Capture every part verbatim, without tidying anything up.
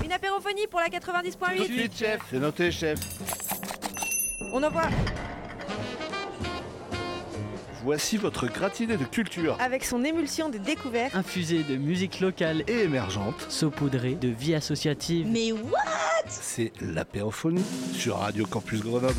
Une apérophonie pour la quatre-vingt-dix point Tout de huit. suite, chef. C'est noté, chef. On envoie Voici votre gratiné de culture. avec son émulsion de découverte. Infusé de musique locale Et émergente. saupoudré de vie associative. Mais what? C'est l'apérophonie sur Radio Campus Grenoble.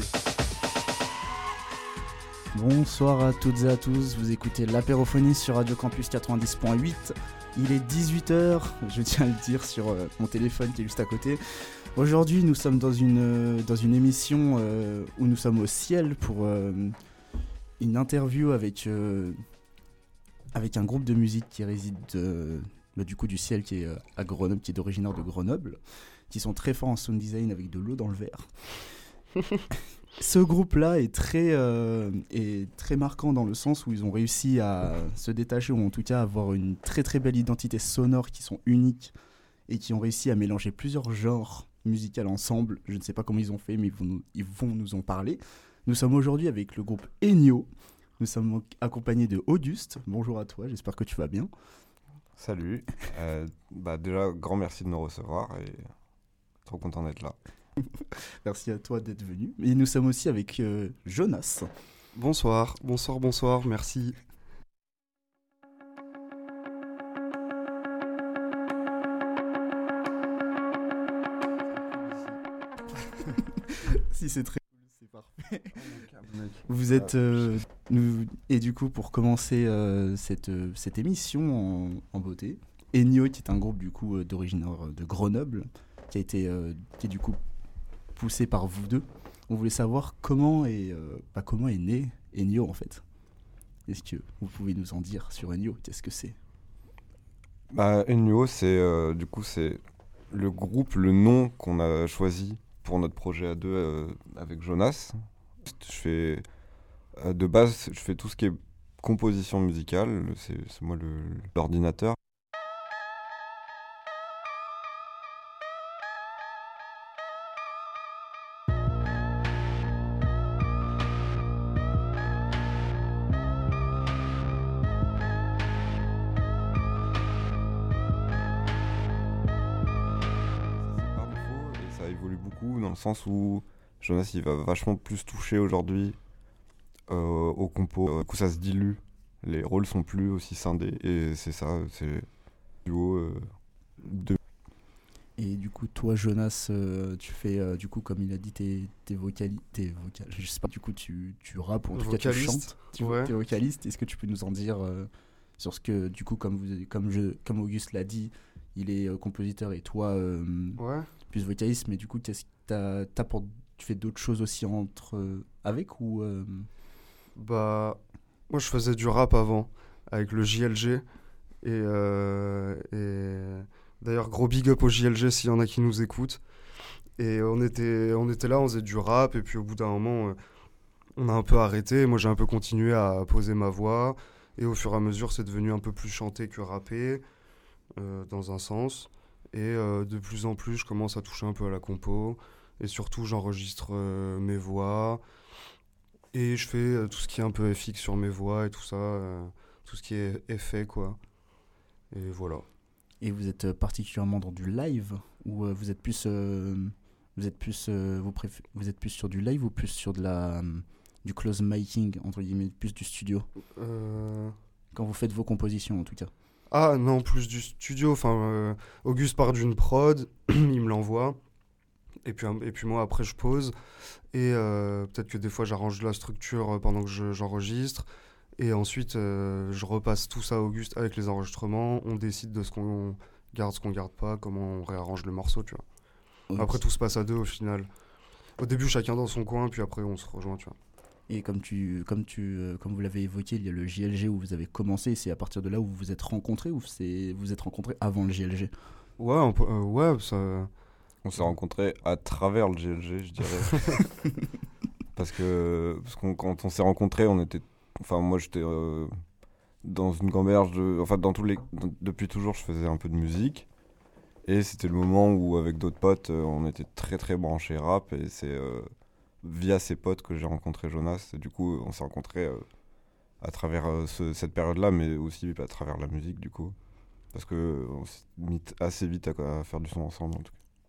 Bonsoir à toutes et à tous, vous écoutez l'apérophonie sur Radio Campus quatre-vingt-dix point huit. Il est dix-huit heures, je tiens à le dire sur euh, mon téléphone qui est juste à côté. Aujourd'hui, nous sommes dans une, euh, dans une émission euh, où nous sommes au ciel pour euh, une interview avec, euh, avec un groupe de musique qui réside euh, bah, du coup du ciel qui est euh, à Grenoble, qui est originaire de Grenoble, qui sont très forts en sound design avec de l'eau dans le verre. Ce groupe-là est très, euh, est très marquant dans le sens où ils ont réussi à se détacher, ou en tout cas avoir une très très belle identité sonore qui sont uniques et qui ont réussi à mélanger plusieurs genres musicaux ensemble. Je ne sais pas comment ils ont fait, mais ils vont nous, ils vont nous en parler. Nous sommes aujourd'hui avec le groupe Ennio. Nous sommes accompagnés de Auguste. Bonjour à toi, j'espère que tu vas bien. Salut. Euh, bah déjà, grand merci de nous recevoir et trop content d'être là. Merci à toi d'être venu. Et nous sommes aussi avec euh, Jonas. Bonsoir, bonsoir, bonsoir, merci. Si c'est très cool, c'est parfait. Vous êtes euh, nous et du coup pour commencer euh, cette euh, cette émission en, en beauté, Ennio qui est un groupe du coup euh, d'origine euh, de Grenoble qui a été euh, qui est du coup poussé par vous deux. On voulait savoir comment est euh, bah, comment est né Ennio en fait. Est-ce que vous pouvez nous en dire sur Ennio? Qu'est-ce que c'est? Bah, Ennio, c'est euh, du coup c'est le groupe, le nom qu'on a choisi pour notre projet à deux euh, avec Jonas. Je fais euh, de base, je fais tout ce qui est composition musicale. C'est, c'est moi le, l'ordinateur. Dans le sens où Jonas il va vachement plus toucher aujourd'hui euh, au compo, du coup ça se dilue, les rôles sont plus aussi scindés et c'est ça, c'est duo euh, de... Et du coup toi Jonas euh, tu fais euh, du coup comme il a dit t'es, t'es vocali- t'es vocal, je sais pas, du coup tu, tu rappes ou en tout cas tu chantes, tu ouais. T'es vocaliste. Est-ce que tu peux nous en dire euh, sur ce que du coup comme, vous, comme, je, comme Auguste l'a dit, il est euh, compositeur et toi euh, Ouais. plus vocaliste, mais du coup qu'est-ce T'as, t'as pour, tu fais d'autres choses aussi entre, euh, avec ou euh... Bah, moi je faisais du rap avant, avec le J L G. Et, euh, et d'ailleurs, gros big up au J L G s'il y en a qui nous écoutent. Et on était, on était là, on faisait du rap, et puis au bout d'un moment, euh, on a un peu arrêté. Moi j'ai un peu continué à poser ma voix, et au fur et à mesure, c'est devenu un peu plus chanté que rappé, euh, dans un sens. Et euh, de plus en plus, je commence à toucher un peu à la compo. Et surtout, j'enregistre euh, mes voix. Et je fais euh, tout ce qui est un peu F X sur mes voix et tout ça. Euh, tout ce qui est effet, quoi. Et voilà. Et vous êtes particulièrement dans du live ou euh, vous êtes plus, euh, vous êtes plus, euh, vous, préf- vous êtes plus sur du live ou plus sur de la, euh, du close miking, entre guillemets, plus du studio euh... Quand vous faites vos compositions, en tout cas. Ah non, plus du studio. Enfin, euh, Auguste part d'une prod, il me l'envoie. Et puis, et puis moi, après, je pose. Et euh, peut-être que des fois, j'arrange la structure pendant que je, j'enregistre. Et ensuite, euh, je repasse tout ça à Auguste avec les enregistrements. On décide de ce qu'on garde, ce qu'on garde pas, comment on réarrange le morceau, tu vois. Okay. Après, tout se passe à deux au final. Au début, chacun dans son coin, puis après, on se rejoint, tu vois. Et comme, tu, comme, tu, euh, comme vous l'avez évoqué, il y a le J L G où vous avez commencé. C'est à partir de là où vous vous êtes rencontrés ou c'est, vous vous êtes rencontrés avant le J L G? Ouais, on peut, euh, ouais, ça... On s'est rencontrés à travers le J L G, je dirais. parce que parce qu'on, quand on s'est rencontrés, on était... Enfin, moi, j'étais euh, dans une gamberge de... Enfin, dans tous les... Dans, depuis toujours, je faisais un peu de musique. Et c'était le moment où, avec d'autres potes, euh, on était très, très branchés rap. Et c'est euh, via ces potes que j'ai rencontré Jonas. Et du coup, on s'est rencontrés euh, à travers euh, ce, cette période-là, mais aussi à travers la musique, du coup. Parce qu'on s'est mis assez vite à, à faire du son ensemble, en tout cas.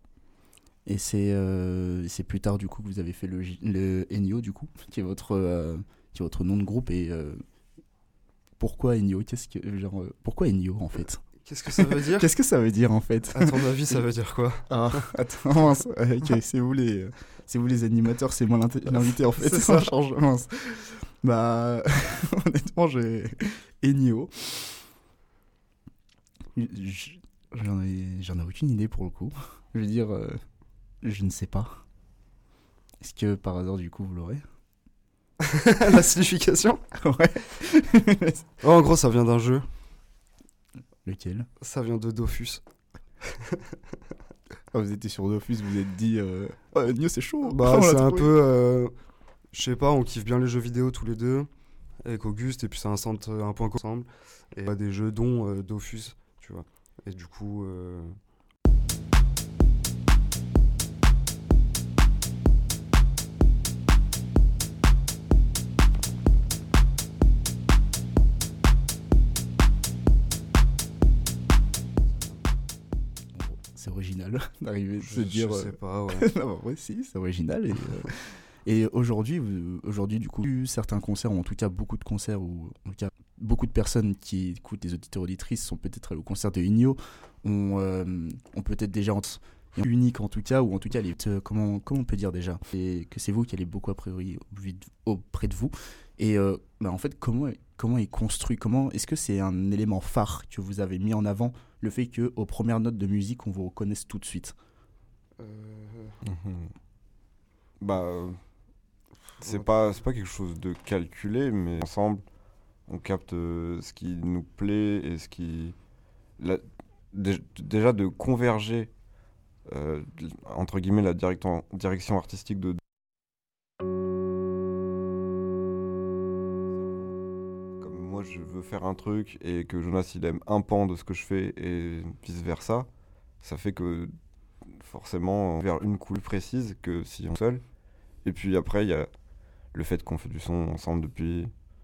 Et c'est, euh, c'est plus tard du coup que vous avez fait le, J- le Ennio du coup, qui est votre, euh, qui est votre nom de groupe. Et euh, pourquoi Ennio Qu'est-ce que genre euh, pourquoi Ennio en fait Qu'est-ce que ça veut dire? Qu'est-ce que ça veut dire en fait? À ton avis, ça veut dire quoi? Ah, attends, mince. Ok, c'est vous les, euh, c'est vous les animateurs, c'est moi l'inté- l'invité en fait. C'est Ça ça. change, mince. Bah, honnêtement, j'ai Ennio. J- J'en ai, j'en ai aucune idée pour le coup. Je veux dire, euh, je ne sais pas. Est-ce que par hasard du coup vous l'aurez? La signification? Ouais. Oh, en gros, ça vient d'un jeu. Lequel? Ça vient de Dofus. Ah, vous étiez sur Dofus, vous vous êtes dit, euh... oh, Ennio c'est chaud. Bah, On l'a c'est un trouvé. peu. euh, Je sais pas, on kiffe bien les jeux vidéo tous les deux. Avec Auguste, et puis c'est un centre, un point ensemble. Et bah, des jeux dont euh, Dofus, tu vois. Et du coup. euh, C'est original d'arriver de je, se dire. je euh, sais pas, ouais. Non, bah, ouais, si, c'est original. Et, euh, et aujourd'hui, vous- aujourd'hui, du coup, eu certains concerts, ou en tout cas beaucoup de concerts, ou en tout cas beaucoup de personnes qui écoutent, les auditeurs auditrices, sont peut-être allés au concert de Ennio, ont, euh, ont peut-être déjà ent- unique en tout cas, ou en tout cas, les, euh, comment, comment on peut dire déjà, et que c'est vous qui allez beaucoup a priori auprès de vous. Et euh, bah, en fait, comment, comment est construit, comment est-ce que c'est un élément phare que vous avez mis en avant, le fait que aux premières notes de musique, on vous reconnaisse tout de suite? Euh, Mhm. Bah, euh, c'est Ouais. pas, c'est pas quelque chose de calculé, mais ensemble, on capte euh, ce qui nous plaît et ce qui. la- dé- déjà de converger, euh, entre guillemets, la direction, direction artistique de. Comme moi, je veux faire un truc et que Jonas, il aime un pan de ce que je fais et vice-versa, ça fait que forcément vers une couleur précise que si on est seul. Et puis après, il y a le fait qu'on fait du son ensemble depuis,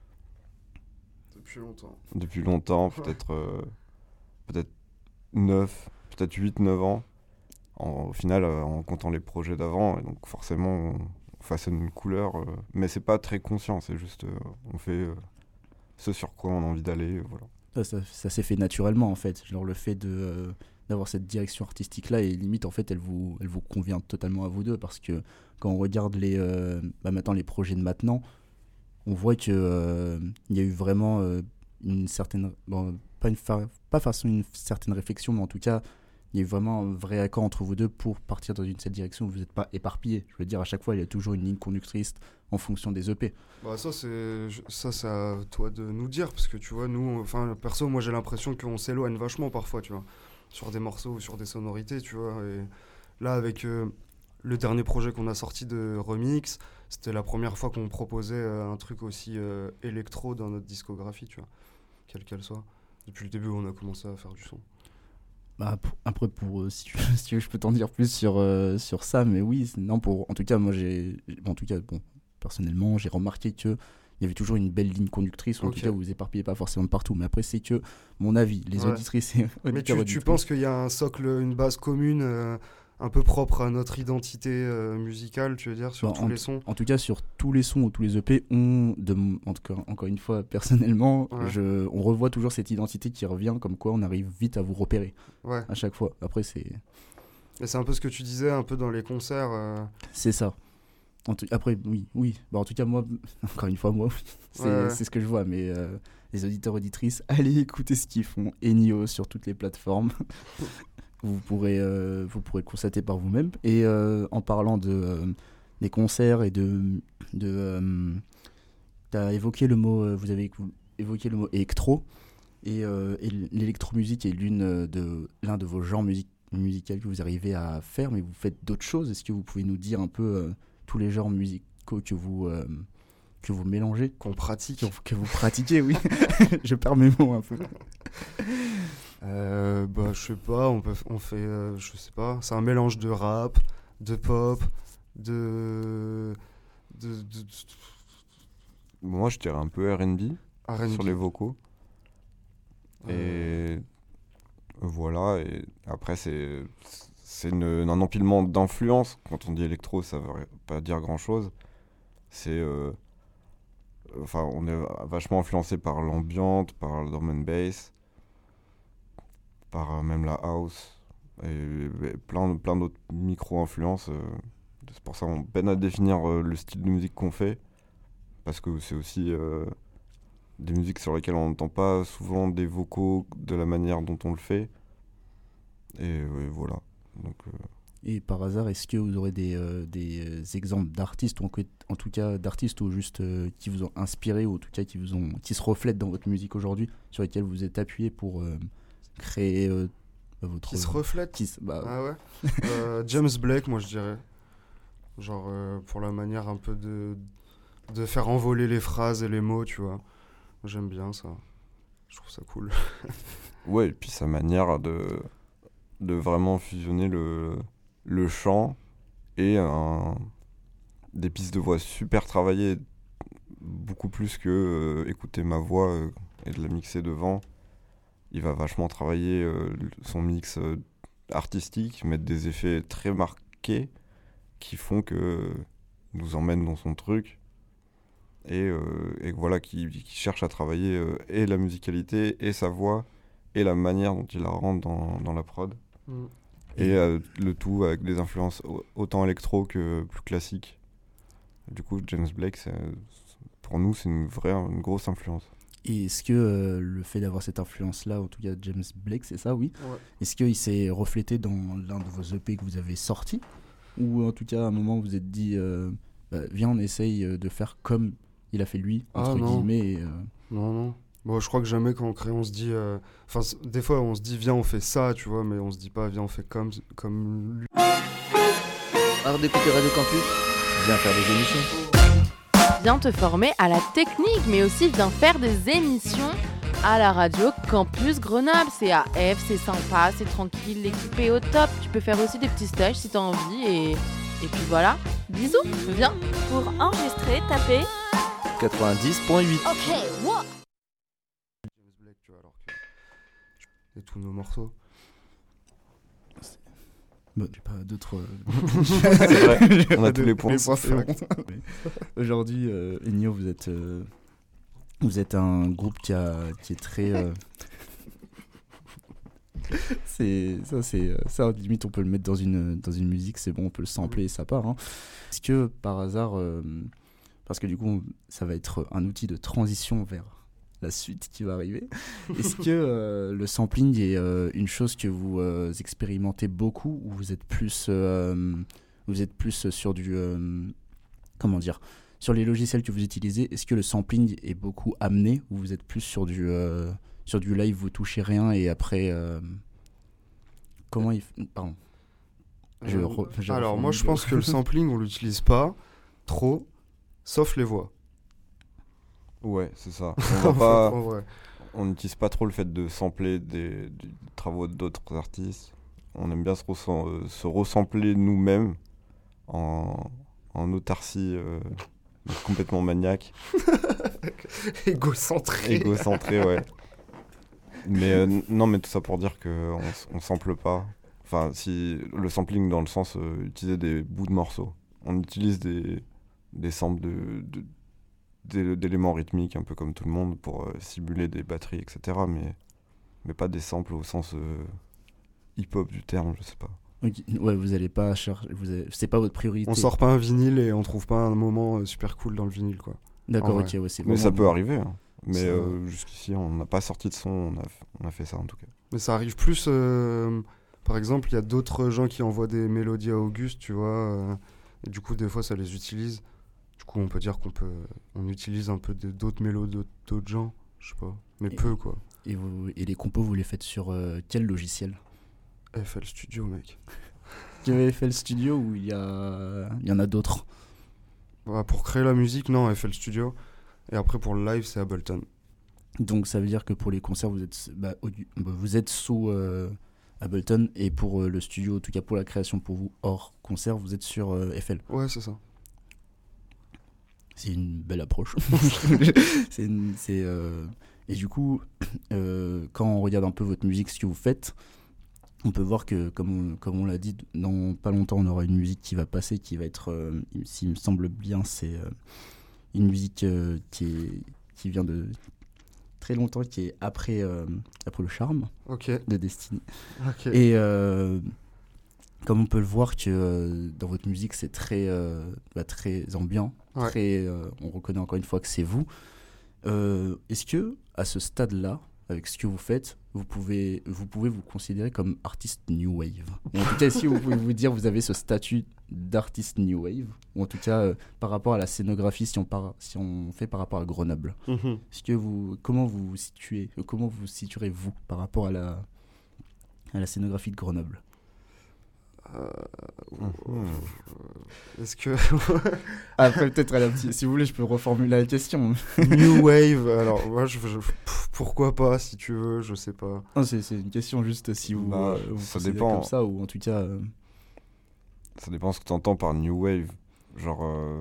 Depuis longtemps. depuis longtemps, peut-être euh, peut-être neuf, peut-être huit neuf ans, en- au final, euh, en comptant les projets d'avant. Et donc forcément, on, on façonne une couleur, euh, mais c'est pas très conscient, c'est juste, euh, on fait euh, ce sur quoi on a envie d'aller, euh, voilà. Ça, ça, ça s'est fait naturellement en fait. Genre le fait de, euh, d'avoir cette direction artistique là, et limite en fait elle vous, elle vous convient totalement à vous deux, parce que quand on regarde les, euh, bah, maintenant les projets de maintenant, on voit que euh, il y a eu vraiment euh, une certaine, bon, pas une fa- pas façon une certaine réflexion, mais en tout cas il y a eu vraiment un vrai accord entre vous deux pour partir dans une cette direction où vous n'êtes pas éparpillés. Je veux dire, à chaque fois il y a toujours une ligne conductrice en fonction des E P. Bah ça c'est je- ça c'est à toi de nous dire, parce que tu vois nous, enfin perso moi j'ai l'impression qu'on s'éloigne vachement parfois, tu vois, sur des morceaux ou sur des sonorités, tu vois. Et là avec euh, le dernier projet qu'on a sorti de Remix, c'était la première fois qu'on proposait euh, un truc aussi euh, électro dans notre discographie, tu vois, quelle qu'elle soit. Depuis le début on a commencé à faire du son. Bah, pour- après, pour, euh, si, tu, si tu veux, je peux t'en dire plus sur, euh, sur ça, mais oui, c'est- non, pour, en tout cas, moi, j'ai, bon, en tout cas, bon, personnellement, j'ai remarqué que il y avait toujours une belle ligne conductrice, ou en Ok. tout cas, vous vous éparpillez pas forcément partout, mais après, c'est que, mon avis, les Ouais. auditrices et Mais auditeurs, tu, tu auditrices- penses qu'il y a un socle, une base commune euh, un peu propre à notre identité euh, musicale, tu veux dire, sur Bah, tous en les t- sons? En tout cas, sur tous les sons ou tous les E P, on, de, m- en tout cas, encore une fois, personnellement, Ouais. je, on revoit toujours cette identité qui revient, comme quoi on arrive vite à vous repérer, Ouais. à chaque fois. Après, c'est... Et c'est un peu ce que tu disais un peu dans les concerts. euh, C'est ça. En tout- après, oui, oui. Bah, en tout cas, moi, encore une fois, moi, oui. c'est Ouais, ouais. c'est ce que je vois. Mais euh, les auditeurs, auditrices, allez écouter ce qu'ils font. Ennio sur toutes les plateformes. vous, pourrez, euh, vous pourrez le constater par vous-même. Et euh, en parlant de, euh, des concerts et de... de euh, t'as évoqué le mot... euh, vous avez évoqué le mot électro. Et, euh, et l'électromusique est l'une euh, de, l'un de vos genres music musicaux que vous arrivez à faire, mais vous faites d'autres choses. Est-ce que vous pouvez nous dire un peu euh, tous les genres musicaux que vous, euh, que vous mélangez, qu'on pratique. que, que vous pratiquez? Oui, je perds mes mots un peu. Euh, bah, je sais pas, on, peut, on fait, euh, je sais pas, c'est un mélange de rap, de pop, de. de, de, de Moi, je dirais un peu R and B R and B. sur les vocaux. Euh, Et voilà, et après, c'est c'est une, un empilement d'influences. Quand on dit électro, ça veut pas dire grand-chose. C'est... Euh, enfin, on est vachement influencé par l'ambiante, par le drum and bass, par euh, même la house, et, et plein, plein d'autres micro-influences. Euh, c'est pour ça qu'on peine à définir euh, le style de musique qu'on fait, parce que c'est aussi euh, des musiques sur lesquelles on n'entend pas souvent des vocaux de la manière dont on le fait. Et, et voilà. Donc, euh... Et par hasard, est-ce que vous aurez des, euh, des exemples d'artistes, ou en, en tout cas d'artistes ou juste euh, qui vous ont inspiré, ou en tout cas qui, vous ont, qui se reflètent dans votre musique aujourd'hui, sur lesquels vous êtes appuyé pour euh, créer euh, votre... Qui se reflètent qui se, bah, Ah ouais euh, James Blake, moi je dirais. Genre euh, pour la manière un peu de, de faire envoler les phrases et les mots, tu vois. J'aime bien ça. Je trouve ça cool. Ouais, et puis sa manière de, de vraiment fusionner le... le chant et un, des pistes de voix super travaillées, beaucoup plus que euh, écouter ma voix euh, et de la mixer devant. Il va vachement travailler euh, son mix euh, artistique, mettre des effets très marqués qui font que euh, nous emmène dans son truc et, euh, et voilà, qui, qui cherche à travailler euh, et la musicalité et sa voix et la manière dont il la rentre dans, dans la prod. Mm. Et euh, le tout avec des influences autant électro que plus classiques. Du coup, James Blake, c'est, pour nous, c'est une vraie, une grosse influence. Et est-ce que euh, le fait d'avoir cette influence-là, en tout cas James Blake, c'est ça, oui. Ouais. Est-ce qu'il s'est reflété dans l'un de vos E P que vous avez sortis ? Ou en tout cas, à un moment, vous vous êtes dit, euh, bah, viens, on essaye de faire comme il a fait lui, entre ah, non. guillemets. Et, euh... Non, non. Bon, je crois que jamais quand on crée, on se dit... Enfin, euh, des fois, on se dit, viens, on fait ça, tu vois, mais on se dit pas, viens, on fait comme, comme lui. Art d'écouter Radio Campus, viens faire des émissions. Viens te former à la technique, mais aussi viens faire des émissions à la Radio Campus Grenoble. C'est A F, c'est sympa, c'est tranquille, l'équipe est au top. Tu peux faire aussi des petits stages si t'as envie, et, et puis voilà. Bisous, viens. Pour enregistrer, tapez quatre-vingt-dix virgule huit. Ok, wow. Et tous nos morceaux. Bon, j'ai pas d'autres. C'est vrai, on a tous les points. Les points Aujourd'hui, euh, Ennio, vous êtes, euh, vous êtes un groupe qui, a, qui est très. Euh... c'est ça, c'est ça. Limite, on peut le mettre dans une dans une musique, c'est bon, on peut le sampler et ça part. Hein. Est-ce que par hasard, euh, parce que du coup, ça va être un outil de transition vers la suite qui va arriver. Est-ce que euh, le sampling est euh, une chose que vous euh, expérimentez beaucoup, ou vous êtes plus, euh, vous êtes plus sur du, euh, comment dire, sur les logiciels que vous utilisez, est-ce que le sampling est beaucoup amené, ou vous êtes plus sur du, euh, sur du live, vous touchez rien et après, euh, comment il, f... pardon. Je euh, re... je alors moi je pense que le sampling on l'utilise pas trop, sauf les voix. Ouais, c'est ça. On va pas, on n'utilise pas trop le fait de sampler des, des travaux d'autres artistes. On aime bien se, ressam- euh, se resampler nous-mêmes en, en autarcie euh, complètement maniaque. Égocentré. Égocentré, ouais. Mais euh, n- non, mais tout ça pour dire qu'on on sample pas. Enfin, si le sampling dans le sens euh, utiliser des bouts de morceaux. On utilise des, des samples de, de d'éléments rythmiques un peu comme tout le monde pour euh, simuler des batteries, et cetera, mais, mais pas des samples au sens euh, hip-hop du terme, je sais pas. Okay. Ouais, vous allez pas chercher, vous avez... c'est pas votre priorité. On sort pas un vinyle et on trouve pas un moment euh, super cool dans le vinyle, quoi. D'accord, en ok, ouais, c'est mais ça bon. peut arriver, hein. Mais euh, jusqu'ici on n'a pas sorti de son, on a, on a fait ça en tout cas. Mais ça arrive plus, euh, par exemple, il y a d'autres gens qui envoient des mélodies à Auguste, tu vois, euh, et du coup des fois ça les utilise. Du coup, on peut dire qu'on peut, on utilise un peu de, d'autres mélodies d'autres, d'autres gens, je sais pas, mais et, peu quoi. Et, vous, et les compos, vous les faites sur euh, quel logiciel ? F L Studio, mec. Il y a F L Studio ou il y a, il y en a d'autres ? Bah, pour créer la musique, non, F L Studio. Et après pour le live, c'est Ableton. Donc ça veut dire que pour les concerts, vous êtes, bah, au, bah, vous êtes sous euh, Ableton, et pour euh, le studio, en tout cas pour la création pour vous hors concert, vous êtes sur euh, F L. Ouais, c'est ça. C'est une belle approche. c'est une, c'est, euh... Et du coup, euh, quand on regarde un peu votre musique, ce que vous faites, on peut voir que, comme on, comme on l'a dit, dans pas longtemps, on aura une musique qui va passer, qui va être, euh, s'il me semble bien, c'est euh, une musique euh, qui, est, qui vient de très longtemps, qui est après, euh, après le charme Ok. de Destiny. Ok. Et euh, comme on peut le voir que euh, dans votre musique, c'est très, euh, bah, très ambiant, Ouais. très, euh, on reconnaît encore une fois que c'est vous. Euh, est-ce que, à ce stade-là, avec ce que vous faites, vous pouvez vous, pouvez vous considérer comme artiste New Wave? Ou en tout cas, si vous pouvez vous dire vous avez ce statut d'artiste New Wave, ou en tout cas euh, par rapport à la scénographie, si on, par, si on fait par rapport à Grenoble, Mhm. est-ce que vous, comment vous vous situez, euh, comment vous situerez-vous par rapport à la, à la scénographie de Grenoble? Euh, Mhm. Est-ce que Après, peut-être, à la petite- si vous voulez, je peux reformuler la question. New Wave, alors moi, je, je- pff, pourquoi pas, si tu veux, je sais pas. Non, c'est, c'est une question juste si vous, Bah, euh, vous ça considérez dépend. comme ça, ou en tout cas... euh, Ça dépend ce que tu entends par New Wave. Genre, euh,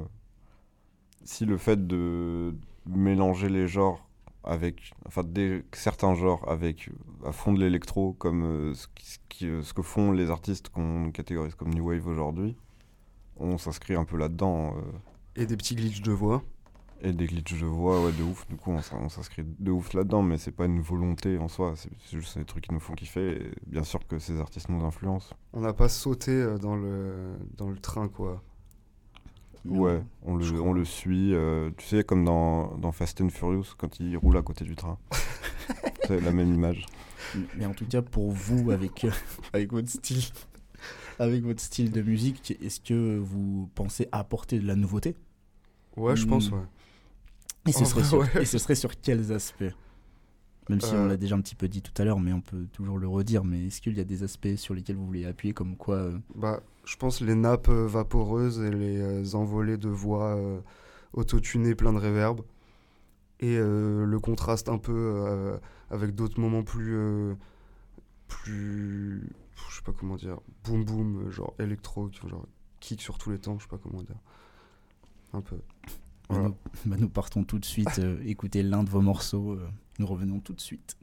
si le fait de mélanger les genres avec, enfin, des, certains genres avec à fond de l'électro, comme euh, ce, qui, ce qui, euh, ce que font les artistes qu'on catégorise comme New Wave aujourd'hui, on s'inscrit un peu là-dedans. euh, Et des petits glitches de voix. et des glitches de voix, ouais, de ouf. Du coup, on, s'in- on s'inscrit de ouf là-dedans, mais c'est pas une volonté en soi. C'est, c'est juste des trucs qui nous font kiffer. Et bien sûr que ces artistes nous influencent. On n'a pas sauté euh, dans le, dans le train, quoi. Ouais, on je le, crois. on le suit, euh, tu sais, comme dans, dans Fast and Furious, quand il roule à côté du train. C'est la même image. Mais en tout cas, pour vous, avec, euh, avec, votre style, avec votre style de musique, est-ce que vous pensez apporter de la nouveauté? Ouais, je Hmm. pense, ouais. Et ce, En serait vrai, sur, ouais. et ce serait sur quels aspects? Même si on Euh. l'a déjà un petit peu dit tout à l'heure, mais on peut toujours le redire. Mais est-ce qu'il y a des aspects sur lesquels vous voulez appuyer, comme quoi euh, Bah, je pense les nappes euh, vaporeuses et les euh, envolées de voix euh, autotunées plein de reverb. Et euh, le contraste un peu euh, avec d'autres moments plus... euh, plus... Je sais pas comment dire. Boom boom, euh, genre électro, qui- genre kick sur tous les temps, je sais pas comment dire. Un peu. bah, Voilà. nous, bah, nous partons tout de suite euh, écouter l'un de vos morceaux. euh, nous revenons tout de suite.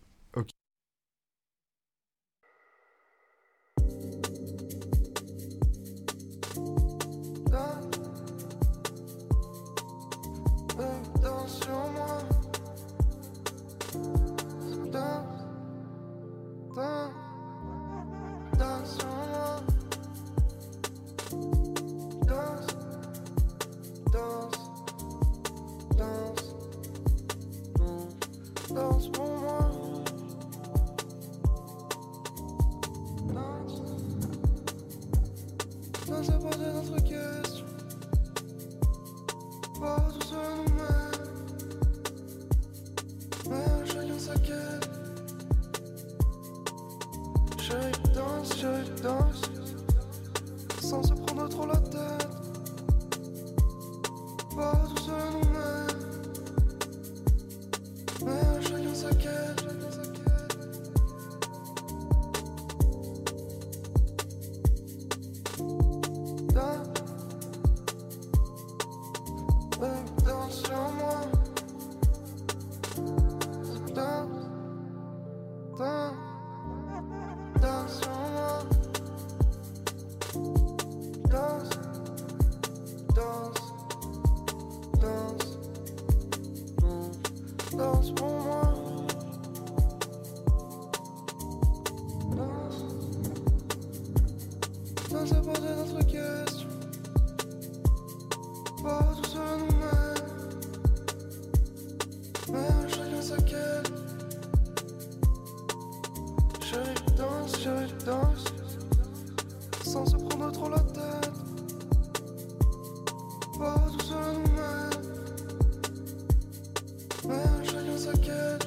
Danse sur moi. Danse, danse, danse sur moi. Danse, danse, danse, danse, danse pour moi. Danse, danse à part de notre question. Pas tout seul nous-mêmes, mais chacun sa quête. Chérie danse, chérie danse, sans se prendre trop la tête. Pas tout seul nous-mêmes, mais chacun sa quête. Danse, baby, danse sur moi. Danse, danse, danse sur moi. Danse, danse, danse, danse, danse pour moi. Danse, danse à part de notre question. Pas tout seul nous-mêmes, mais chacun sa quête. Chérie danse, chérie danse, sans se prendre trop la tête. Pas tout seul nous-mêmes, mais chacun sa quête.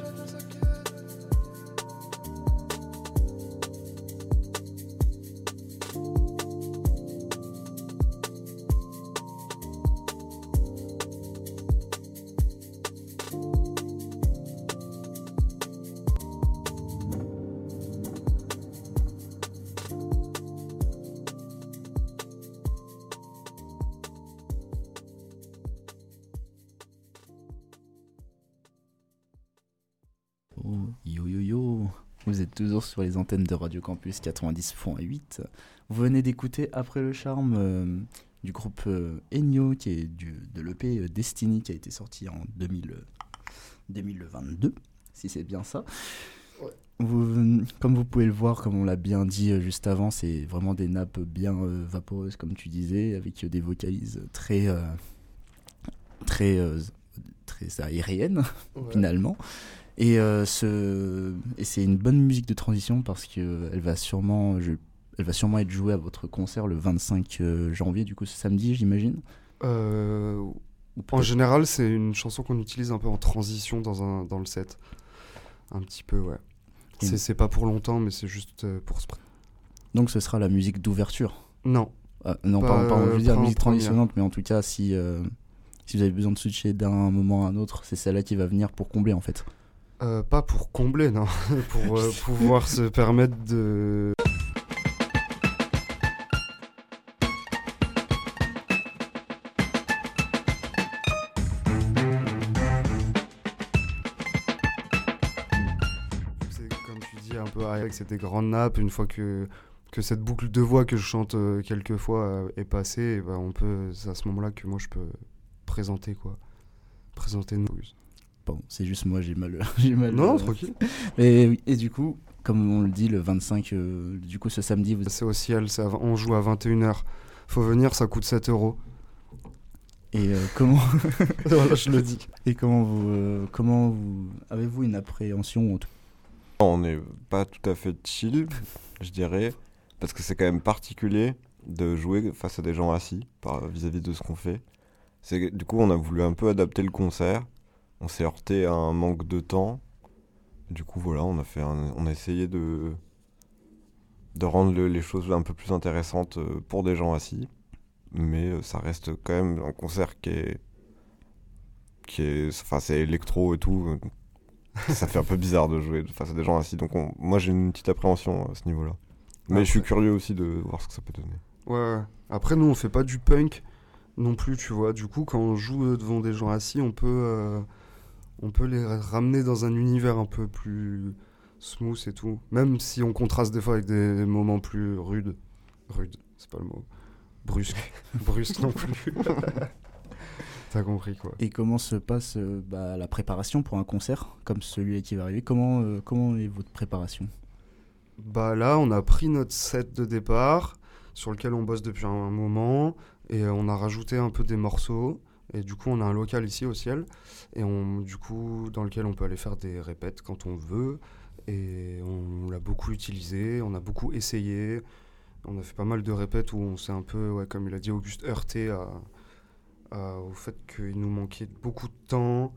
Vous êtes toujours sur les antennes de Radio Campus quatre-vingt-dix point huit. Vous venez d'écouter Après le charme euh, du groupe euh, Ennio, qui est du, de l'E P euh, Destiny, qui a été sorti en deux mille, euh, deux mille vingt-deux, si c'est bien ça. Ouais. Vous, comme vous pouvez le voir, comme on l'a bien dit euh, juste avant, c'est vraiment des nappes bien euh, vaporeuses, comme tu disais, avec euh, des vocalises très, euh, très, euh, très aériennes, Ouais. finalement. Et, euh, ce... et c'est une bonne musique de transition parce qu'elle va sûrement, je... elle va sûrement être jouée à votre concert le vingt-cinq janvier, du coup ce samedi, j'imagine. Euh, Ou en peut-être- général, c'est une chanson qu'on utilise un peu en transition dans, un, dans le set. Un petit peu, ouais. Et- C'est, c'est pas pour longtemps, mais c'est juste euh, pour se pré- Donc ce sera la musique d'ouverture. Non. Ah, non, Pas- pas, pas, je veux dire pas en musique première. transitionnante, mais en tout cas, si, euh, si vous avez besoin de switcher d'un moment à un autre, c'est celle-là qui va venir pour combler en fait. Euh, pas pour combler, non. Pour euh, pouvoir se permettre de... C'est comme tu dis, un peu avec c'est des grandes nappes. Une fois que, que cette boucle de voix que je chante euh, quelques fois euh, est passée, et ben on peut, c'est à ce moment-là que moi je peux présenter quoi. Présenter nos... Bon, c'est juste moi, j'ai mal. j'ai mal Non, euh, tranquille. Et, oui, et du coup, comme on le dit, le vingt-cinq, euh, du coup ce samedi, vous... C'est au ciel, c'est à- on joue à vingt et une heures. Faut venir, ça coûte sept euros. Et euh, comment Voilà, je le dis. et comment vous euh, comment vous avez-vous une appréhension en tout- On n'est pas tout à fait chill, je dirais, parce que c'est quand même particulier de jouer face à des gens assis par, vis-à-vis de ce qu'on fait. C'est, que, du coup, on a voulu un peu adapter le concert. On s'est heurté à un manque de temps. Du coup, voilà, on a, fait un- on a essayé de, de rendre le- les choses un peu plus intéressantes euh, pour des gens assis. Mais euh, ça reste quand même un concert qui est... Qui est enfin, c'est électro et tout. Ça fait un peu bizarre de jouer face à des gens assis. Donc on- moi, j'ai une petite appréhension à ce niveau-là. Mais Après- je suis curieux aussi de voir ce que ça peut donner. Ouais, ouais. Après, nous, on fait pas du punk non plus, tu vois. Du coup, quand on joue euh, devant des gens assis, on peut, euh, on peut les ra- ramener dans un univers un peu plus smooth et tout. Même si on contraste des fois avec des moments plus rudes. Rude, c'est pas le mot. Brusque. Brusque non plus. T'as compris, quoi. Et comment se passe euh, bah, la préparation pour un concert comme celui qui va arriver? Comment euh, comment est votre préparation? Bah là, on a pris notre set de départ sur lequel on bosse depuis un moment et euh, on a rajouté un peu des morceaux et du coup on a un local ici au ciel et on, du coup dans lequel on peut aller faire des répètes quand on veut et on l'a beaucoup utilisé, on a beaucoup essayé, on a fait pas mal de répètes où on s'est un peu, ouais, comme il a dit Auguste, heurté à, à- au fait qu'il nous manquait beaucoup de temps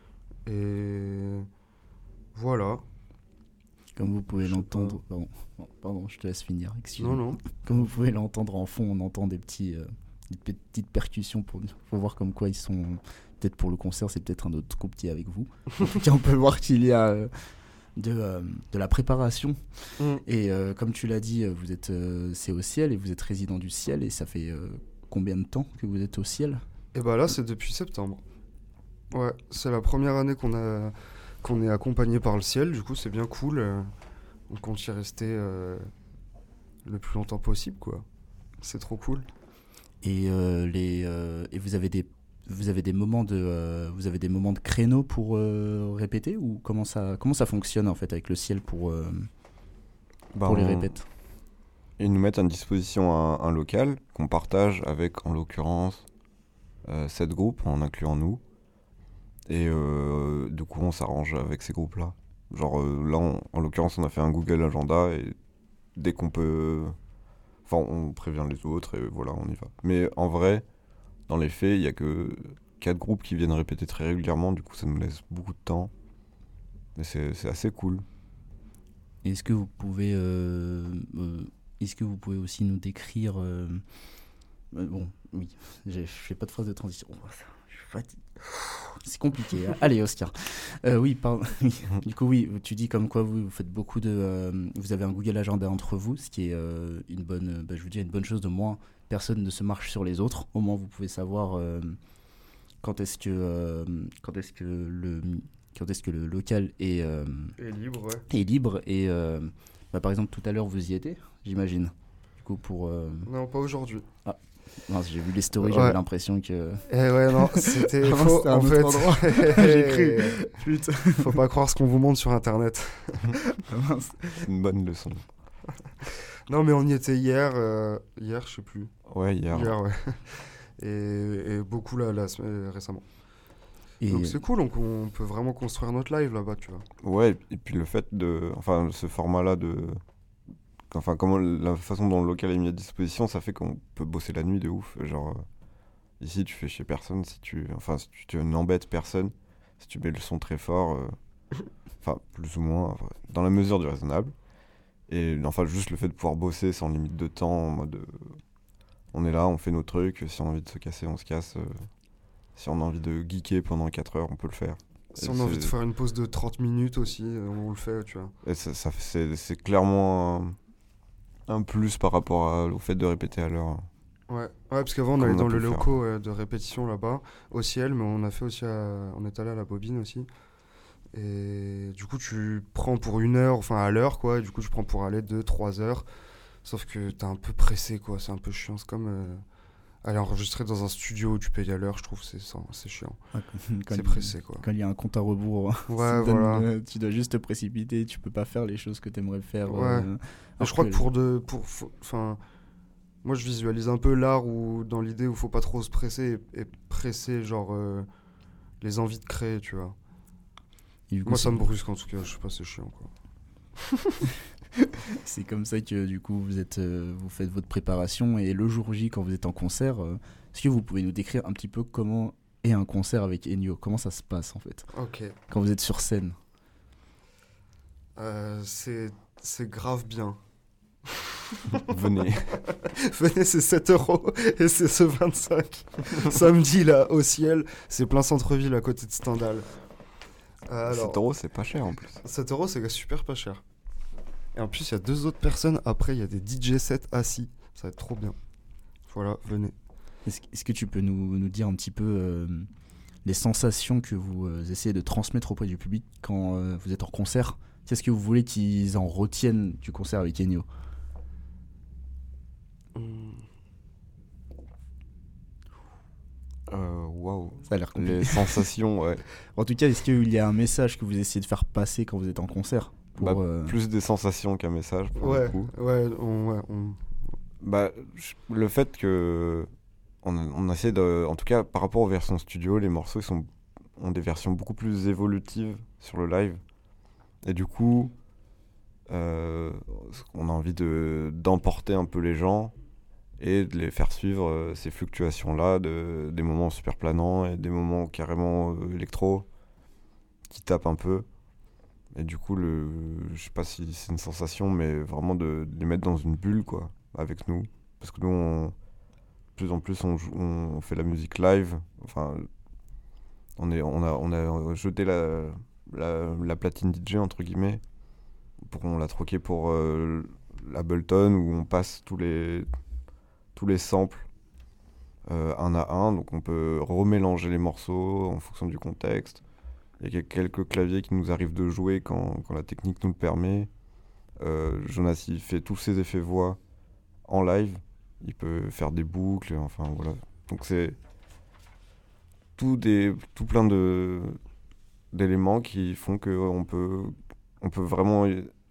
et voilà. Comme vous pouvez Je sais l'entendre, pardon, Bon, pardon, je te laisse finir. Excuse-moi. Non, non. Comme vous pouvez l'entendre en fond, on entend des petits, euh, des petites percussions pour, pour voir comme quoi ils sont. Peut-être pour le concert, c'est peut-être un autre groupe qui est avec vous. En tout cas, on peut voir qu'il y a euh, de, euh, de la préparation. Mm. Et euh, comme tu l'as dit, vous êtes, euh, c'est au ciel et vous êtes résident du ciel. Et ça fait euh, combien de temps que vous êtes au ciel? Et bah là, c'est depuis septembre. Ouais, c'est la première année qu'on a qu'on est accompagné par le ciel. Du coup, c'est bien cool. euh, On compte y rester euh, le plus longtemps possible, quoi. C'est trop cool. Et, euh, les, euh, et vous avez des vous avez des moments de euh, vous avez des moments de créneau pour euh, répéter, ou comment ça comment ça fonctionne en fait avec le ciel pour euh, Bah, pour les on- répètes? Ils nous mettent à disposition un, un local qu'on partage avec, en l'occurrence, euh, sept groupes, en incluant nous. Et euh, du coup, on s'arrange avec ces groupes-là. Genre euh, là, on- en l'occurrence, on a fait un Google Agenda et dès qu'on peut... Enfin, on prévient les autres et voilà, on y va. Mais en vrai, dans les faits, il n'y a que quatre groupes qui viennent répéter très régulièrement. Du coup, ça nous laisse beaucoup de temps. Mais c'est c'est assez cool. Est-ce que vous pouvez euh, euh, est-ce que vous pouvez aussi nous décrire euh, euh, bon, oui, j'ai- je fais pas de phrase de transition. Oh, ça, je suis fatigué. C'est compliqué. Hein. Allez, Oscar. Euh, oui, pardon. Du coup, oui, tu dis comme quoi vous, vous faites beaucoup de. Euh, vous avez un Google Agenda entre vous, ce qui est euh, une bonne. Bah, je vous dis une bonne chose. De moins, personne ne se marche sur les autres. Au moins, vous pouvez savoir euh, quand est-ce que euh, quand est-ce que le quand est-ce que le local est, euh, Et libre, ouais. est libre. Et euh, bah, par exemple, tout à l'heure, vous y étiez, j'imagine. Du coup, pour. Euh... Non, pas aujourd'hui. Ah, mince, j'ai vu les stories, Ouais. j'avais l'impression que. Eh ouais, non, c'était Avant, faux. c'était un En autre fait, endroit. J'ai cru. Putain. Faut pas croire ce qu'on vous montre sur internet. Mince. C'est une bonne leçon. Non, mais on y était hier. euh, Hier, je sais plus. Ouais, hier. Hier, ouais. Et, et beaucoup là, là semaine- récemment. Et Donc c'est cool, donc on peut vraiment construire notre live là-bas, tu vois. Ouais, et puis le fait de. Enfin, ce format-là de. Enfin, comment la façon dont le local est mis à disposition, ça fait qu'on peut bosser la nuit de ouf. Genre, euh, ici, tu fais chez personne, si tu. Enfin, si tu, tu n'embêtes personne, si tu mets le son très fort, euh, enfin, plus ou moins, enfin, dans la mesure du raisonnable. Et enfin, juste le fait de pouvoir bosser sans limite de temps, en mode. euh, on est là, on fait nos trucs, si on a envie de se casser, on se casse. euh, si on a envie de geeker pendant quatre heures, on peut le faire. Si Et on a envie de c'est- faire une pause de trente minutes aussi, euh, on le fait, tu vois. Et ça, ça fait- c'est, c'est clairement un, un plus par rapport à- au fait de répéter à l'heure. Ouais, ouais parce qu'avant on Comme allait on a dans pu le le faire. locaux euh, de répétition là-bas, au ciel, mais on a fait aussi, à- on est allé à la bobine aussi. Et du coup tu prends pour une heure, enfin à l'heure quoi, et du coup tu prends pour aller deux, trois heures. Sauf que t'es un peu pressé quoi, c'est un peu chiant, c'est comme euh, aller enregistrer dans un studio où tu payes à l'heure, je trouve c'est ça, c'est chiant. Ouais, quand- quand C'est il- pressé quoi. Quand il y a un compte à rebours, Ouais, ça te donne, voilà. euh, tu dois juste te précipiter, tu peux pas faire les choses que tu aimerais faire. Ouais. euh, Mais alors je crois que pour de pour faut- enfin moi je visualise un peu l'art où dans l'idée où faut pas trop se presser et, et presser genre euh, les envies de créer, tu vois. et du coup, Moi c'est- ça me brusque en tout cas, je sais pas, c'est chiant quoi. C'est comme ça que du coup vous êtes, euh, vous faites votre préparation et le jour J quand vous êtes en concert, euh, est-ce que vous pouvez nous décrire un petit peu comment est un concert avec Ennio, comment ça se passe en fait OK. quand vous êtes sur scène? Euh, c'est c'est grave bien. Venez. Venez, c'est sept euros et c'est ce vingt-cinq. Samedi là au ciel, c'est plein centre-ville à côté de Stendhal. Euh, alors, sept euros, c'est pas cher en plus. sept euros, c'est super pas cher. Et en plus, il y a deux autres personnes. Après, il y a des D J sets assis. Ça va être trop bien. Voilà, venez. Est-ce, est-ce que tu peux nous, nous dire un petit peu euh, les sensations que vous euh, essayez de transmettre auprès du public quand euh, vous êtes en concert? Qu'est-ce que vous voulez qu'ils en retiennent du concert avec Ennio? Euh, Waouh. Ça a l'air compliqué. Les sensations, ouais. En tout cas, est-ce qu'il y a un message que vous essayez de faire passer quand vous êtes en concert pour, Bah, euh, Plus des sensations qu'un message, pour Ouais, le coup. ouais, on, ouais, on- Bah, je- le fait que. On, on essaie de. En tout cas, par rapport aux versions studio, les morceaux ils sont, ont des versions beaucoup plus évolutives sur le live. Et du coup, euh, on a envie de, d'emporter un peu les gens et de les faire suivre euh, ces fluctuations-là, de, des moments super planants et des moments carrément euh, électro qui tapent un peu. Et du coup, le, je sais pas si c'est une sensation, mais vraiment de, de les mettre dans une bulle, quoi, avec nous. Parce que nous, on, de plus en plus, on, joue- on fait la musique live. Enfin, on, est, on, a, on a jeté la, la, la platine D J, entre guillemets. Pour, on l'a troqué pour euh, l'Ableton, où on passe tous les, tous les samples euh, un à un. Donc on peut remélanger les morceaux en fonction du contexte. Il y a quelques claviers qui nous arrivent de jouer quand, quand la technique nous le permet. Euh, Jonas, il fait tous ses effets voix en live. Il peut faire des boucles, enfin voilà. Donc c'est tout, des, tout plein de, d'éléments qui font qu'on peut, on peut vraiment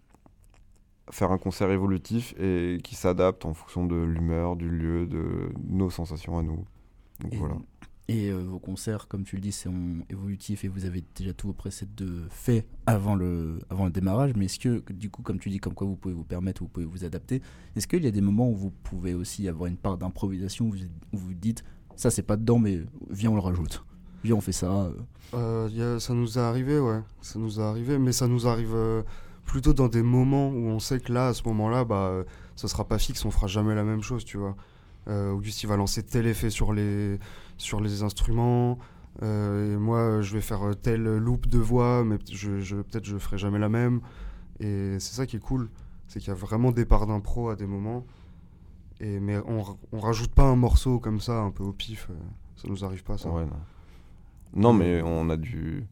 faire un concert évolutif et qui s'adapte en fonction de l'humeur, du lieu, de nos sensations à nous. Donc Et, voilà. et euh, vos concerts, comme tu le dis, sont évolutifs et vous avez déjà tous vos presets de fait avant le, avant le démarrage. Mais est-ce que, du coup, comme tu dis, comme quoi vous pouvez vous permettre, vous pouvez vous adapter, est-ce qu'il y a des moments où vous pouvez aussi avoir une part d'improvisation où vous où vous dites, ça c'est pas dedans, mais viens on le rajoute, viens on fait ça euh. Euh, y a- ça nous est arrivé, ouais. Ça nous est arrivé, mais ça nous arrive euh, plutôt dans des moments où on sait que là, à ce moment-là, bah, euh, ça sera pas fixe, on fera jamais la même chose, tu vois. Euh, Auguste, il va lancer tel effet sur les, sur les instruments, euh, et moi, euh, je vais faire euh, tel loop de voix, mais peut- je, je, peut-être je ferai jamais la même. Et c'est ça qui est cool, c'est qu'il y a vraiment des parts d'impro à des moments, et, mais on, r- on rajoute pas un morceau comme ça, un peu au pif, euh, ça nous arrive pas, ça. Ouais, non. non, mais on a dû.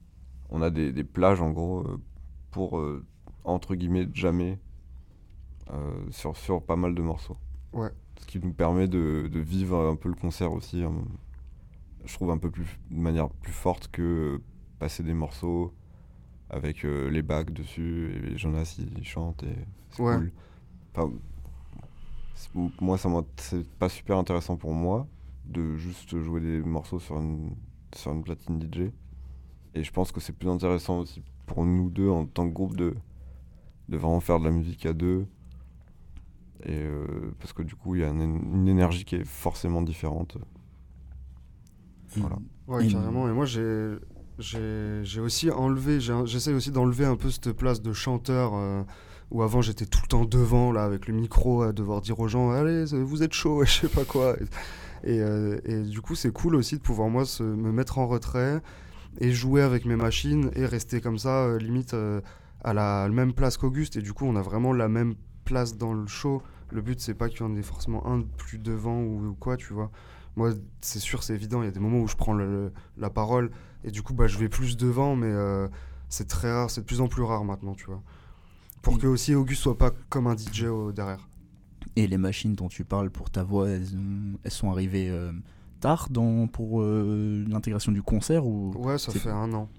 on a des, des plages en gros euh, pour euh, entre guillemets jamais euh, sur, sur pas mal de morceaux. Ouais. Ce qui nous permet de, de vivre un peu le concert aussi, hein, je trouve un peu plus de manière plus forte que passer des morceaux avec euh, les bacs dessus et Jonas il chante et c'est Ouais. cool. Enfin, c'est- moi ça m'a- c'est pas super intéressant pour moi de juste jouer des morceaux sur une, sur une platine D J. Et je pense que c'est plus intéressant aussi pour nous deux en tant que groupe de, de vraiment faire de la musique à deux. Et euh, parce que du coup, il y a une, une énergie qui est forcément différente. Voilà. Ouais, Et- carrément. Et moi, j'ai, j'ai, j'ai aussi enlevé, j'ai, j'essaie aussi d'enlever un peu cette place de chanteur euh, où avant j'étais tout le temps devant, là, avec le micro, à devoir dire aux gens, allez, vous êtes chaud, et je sais pas quoi. Et, euh, et du coup, c'est cool aussi de pouvoir, moi, se, me mettre en retrait et jouer avec mes machines et rester comme ça, euh, limite, euh, à la même place qu'Auguste. Et du coup, on a vraiment la même place dans le show. Le but, c'est pas qu'il y en ait forcément un de plus devant ou, ou quoi, tu vois. Moi, c'est sûr, c'est évident, il y a des moments où je prends le- le- la parole et du coup, bah, je vais plus devant, mais euh, c'est très rare, c'est de plus en plus rare maintenant, tu vois. Pour Mm. que aussi Auguste soit pas comme un D J au- derrière. Et les machines dont tu parles pour ta voix, elles, ont- elles sont arrivées euh, tard dans, pour euh, l'intégration du concert ou... Ouais, ça c'est- fait un an.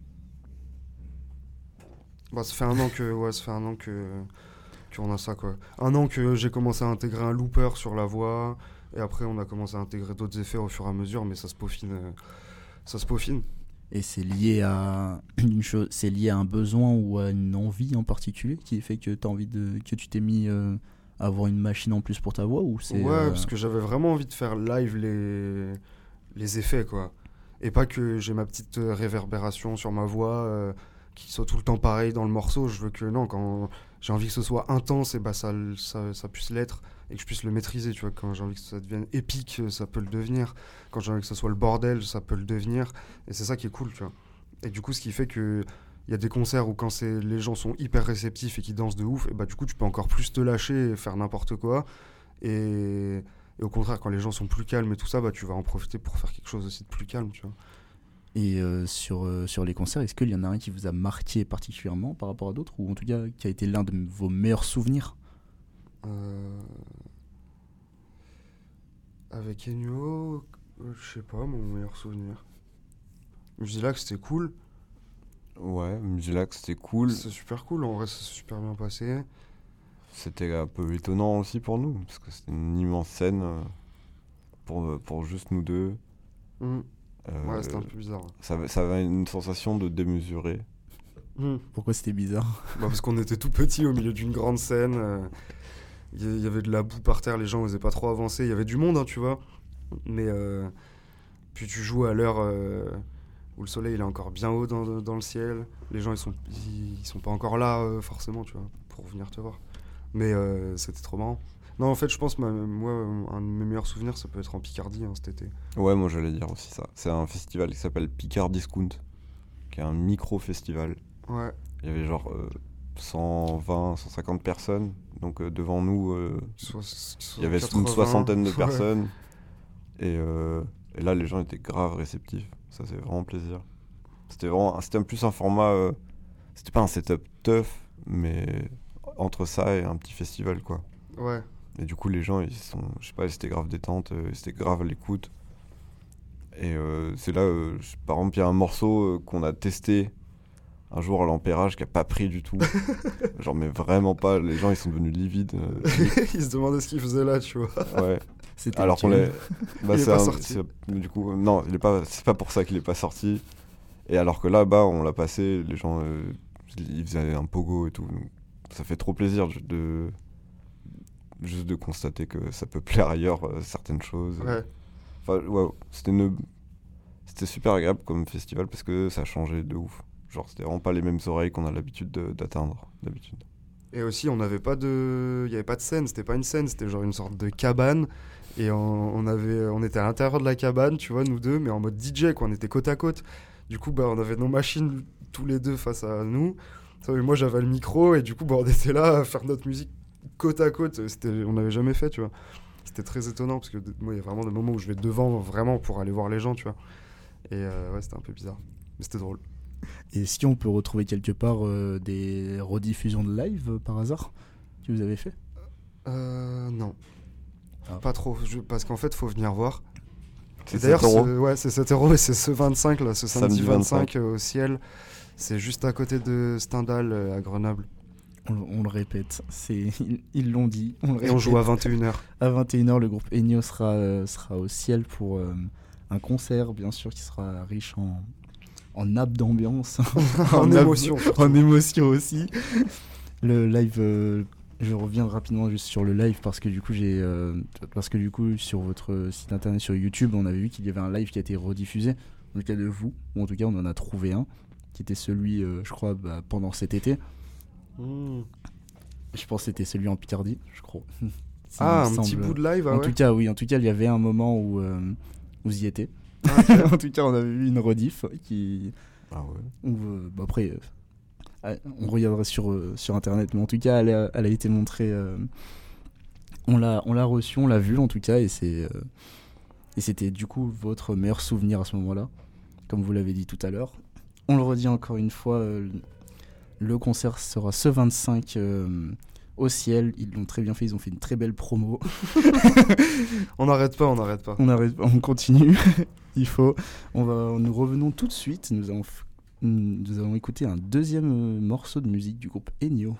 Bah, ça fait un an que, ouais, ça fait un an que qu'on a ça, quoi. Un an que j'ai commencé à intégrer un looper sur la voix, et après on a commencé à intégrer d'autres effets au fur et à mesure, mais ça se peaufine, euh, ça se peaufine. Et c'est lié à une chose, c'est lié à un besoin ou à une envie en particulier qui fait que t'as envie de, que tu t'es mis euh, à avoir une machine en plus pour ta voix ou c'est Ouais, euh, parce que j'avais vraiment envie de faire live les les effets, quoi, et pas que j'ai ma petite euh, réverbération sur ma voix. Euh, qui soit tout le temps pareil dans le morceau. Je veux que non, quand j'ai envie que ce soit intense, et bah ça, ça, ça puisse l'être et que je puisse le maîtriser, tu vois. Quand j'ai envie que ça devienne épique, ça peut le devenir. Quand j'ai envie que ce soit le bordel, ça peut le devenir. Et c'est ça qui est cool, tu vois. Et du coup, ce qui fait que il y a des concerts où quand c'est les gens sont hyper réceptifs et qui dansent de ouf, et bah du coup tu peux encore plus te lâcher et faire n'importe quoi. Et, et au contraire, quand les gens sont plus calmes et tout ça, bah tu vas en profiter pour faire quelque chose aussi de plus calme, tu vois. Et euh, sur, euh, sur les concerts, est-ce qu'il y en a un qui vous a marqué particulièrement par rapport à d'autres ou en tout cas qui a été l'un de vos meilleurs souvenirs? Euh... Avec Ennio, euh, je sais pas, mon meilleur souvenir. Musilac, c'était cool. Ouais, Musilac, c'était cool. C'est super cool, en vrai, ça s'est super bien passé. C'était un peu étonnant aussi pour nous, parce que c'était une immense scène euh, pour, pour juste nous deux. Mm. Euh, Ouais, c'était un peu bizarre. ça, avait- ça avait une sensation de démesuré. Mm. Pourquoi c'était bizarre? Bah, parce qu'on était tout petits au milieu d'une grande scène. euh, Il y, y avait de la boue par terre, les gens n'osaient pas trop avancer. Il y avait du monde, hein, tu vois. Mais euh, puis tu joues à l'heure euh, où le soleil il est encore bien haut dans, dans le ciel. Les gens ils sont, ils, ils sont pas encore là euh, forcément, tu vois, pour venir te voir. Mais euh, c'était trop marrant. Non, en fait, je pense, ma, moi, un de mes meilleurs souvenirs, ça peut être en Picardie, hein, cet été. Ouais, moi j'allais dire aussi ça. C'est un festival qui s'appelle Picard Discount, qui est un micro-festival. Ouais, Il y avait genre euh, cent vingt, cent cinquante personnes. Donc euh, devant nous, euh, Soix- il y avait une quatre-vingts, soixantaine de ouais. personnes. Et, euh, et là, les gens étaient grave réceptifs. Ça, c'est vraiment plaisir. C'était vraiment, c'était plus un format. euh, c'était pas un setup tough, mais entre ça et un petit festival, quoi. Ouais, Et du coup, les gens, ils sont, je sais pas, ils étaient grave détente, euh, ils étaient grave à l'écoute. Et euh, c'est là, euh, je- par exemple, il y a un morceau euh, qu'on a testé un jour à l'Ampérage qui a pas pris du tout. Genre, mais vraiment pas. Les gens, ils sont devenus livides. euh, ils se demandaient ce qu'ils faisaient là, tu vois. ouais. C'était Alors qu'on lequel? l'est. Bah, Il est c'est pas un- sorti. c'est- Du coup, euh, non, il est pas. C'est pas pour ça qu'il est pas sorti. Et alors que là, bah, on l'a passé. Les gens, euh, ils faisaient un pogo et tout. Donc, ça fait trop plaisir de, de- juste de constater que ça peut plaire ailleurs euh, certaines choses. Ouais, Enfin, ouais, c'était une... c'était super agréable comme festival parce que ça a changé de ouf. Genre, c'était vraiment pas les mêmes oreilles qu'on a l'habitude de- d'atteindre d'habitude. et aussi, on n'avait pas de. Il n'y avait pas de scène, c'était pas une scène, c'était genre une sorte de cabane. Et on, on, avait, on était à l'intérieur de la cabane, tu vois, nous deux, mais en mode D J, quoi, on était côte à côte. Du coup, bah, on avait nos machines tous les deux face à nous. Ça, et moi, j'avais le micro, et du coup, bah, on était là à faire notre musique côte à côte. C'était, on n'avait jamais fait, tu vois. C'était très étonnant, parce que de- moi, il y a vraiment des moments où je vais devant, vraiment, pour aller voir les gens, tu vois. Et euh, ouais, c'était un peu bizarre. Mais c'était drôle. Et si on peut retrouver quelque part euh, des rediffusions de live euh, par hasard que vous avez fait? Euh, non. Ah. Pas trop, je- parce qu'en fait, faut venir voir. C'est Et d'ailleurs, sept euros. ce- ouais, c'est sept euros et c'est ce vingt-cinq, là, ce samedi, Samedi vingt-cinq euh, au ciel. C'est juste à côté de Stendhal euh, à Grenoble. On, le- on le répète, c'est, ils, ils l'ont dit. On le Et on joue à répète. vingt et une heures. À vingt et une heures, le groupe Ennio sera, euh, sera au ciel pour euh, un concert, bien sûr, qui sera riche en, en nappe d'ambiance. En nappe- émotion, surtout. En émotion aussi. Le live, euh, je reviens rapidement juste sur le live parce que du coup, j'ai, euh, parce que du coup, sur votre site internet, sur YouTube, on avait vu qu'il y avait un live qui a été rediffusé, en tout cas de vous, ou en tout cas, on en a trouvé un, qui était celui, euh, je crois, bah, pendant cet été. Mmh. Je pense que c'était celui en Picardie, je crois. Si Ah, il me un petit semble. bout de live, ah En ouais. tout cas, oui, en tout cas, il y avait un moment où euh, vous y étiez. Ah, ok. En tout cas, on avait vu une rediff qui. Ah ouais. Où, euh, bah après, euh, ah, on regardera sur, euh, sur internet, mais en tout cas, elle a, elle a été montrée. euh, on l'a, on l'a reçue, on l'a vue en tout cas, et c'est, euh, et c'était du coup votre meilleur souvenir à ce moment-là, comme vous l'avez dit tout à l'heure. On le redit encore une fois, euh, le concert sera ce vingt-cinq euh, au ciel. Ils l'ont très bien fait, ils ont fait une très belle promo. On n'arrête pas, on n'arrête pas. On arrête, on continue. Il faut. On va, nous revenons tout de suite. Nous allons, f- nous allons écouter un deuxième euh, morceau de musique du groupe Ennio.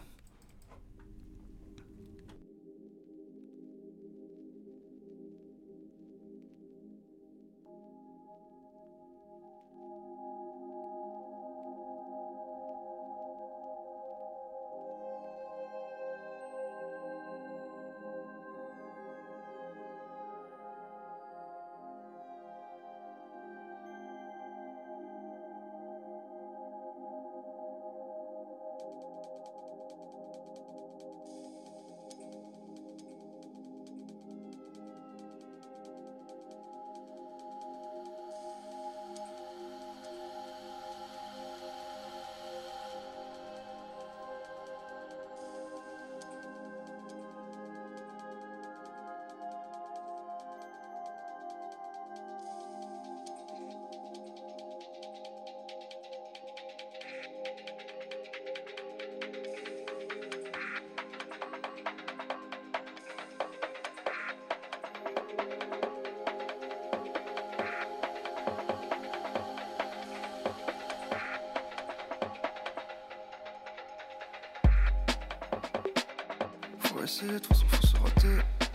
Faut essayer, de toute façon faut se rater.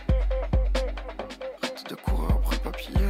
Arrête de courir après le papier.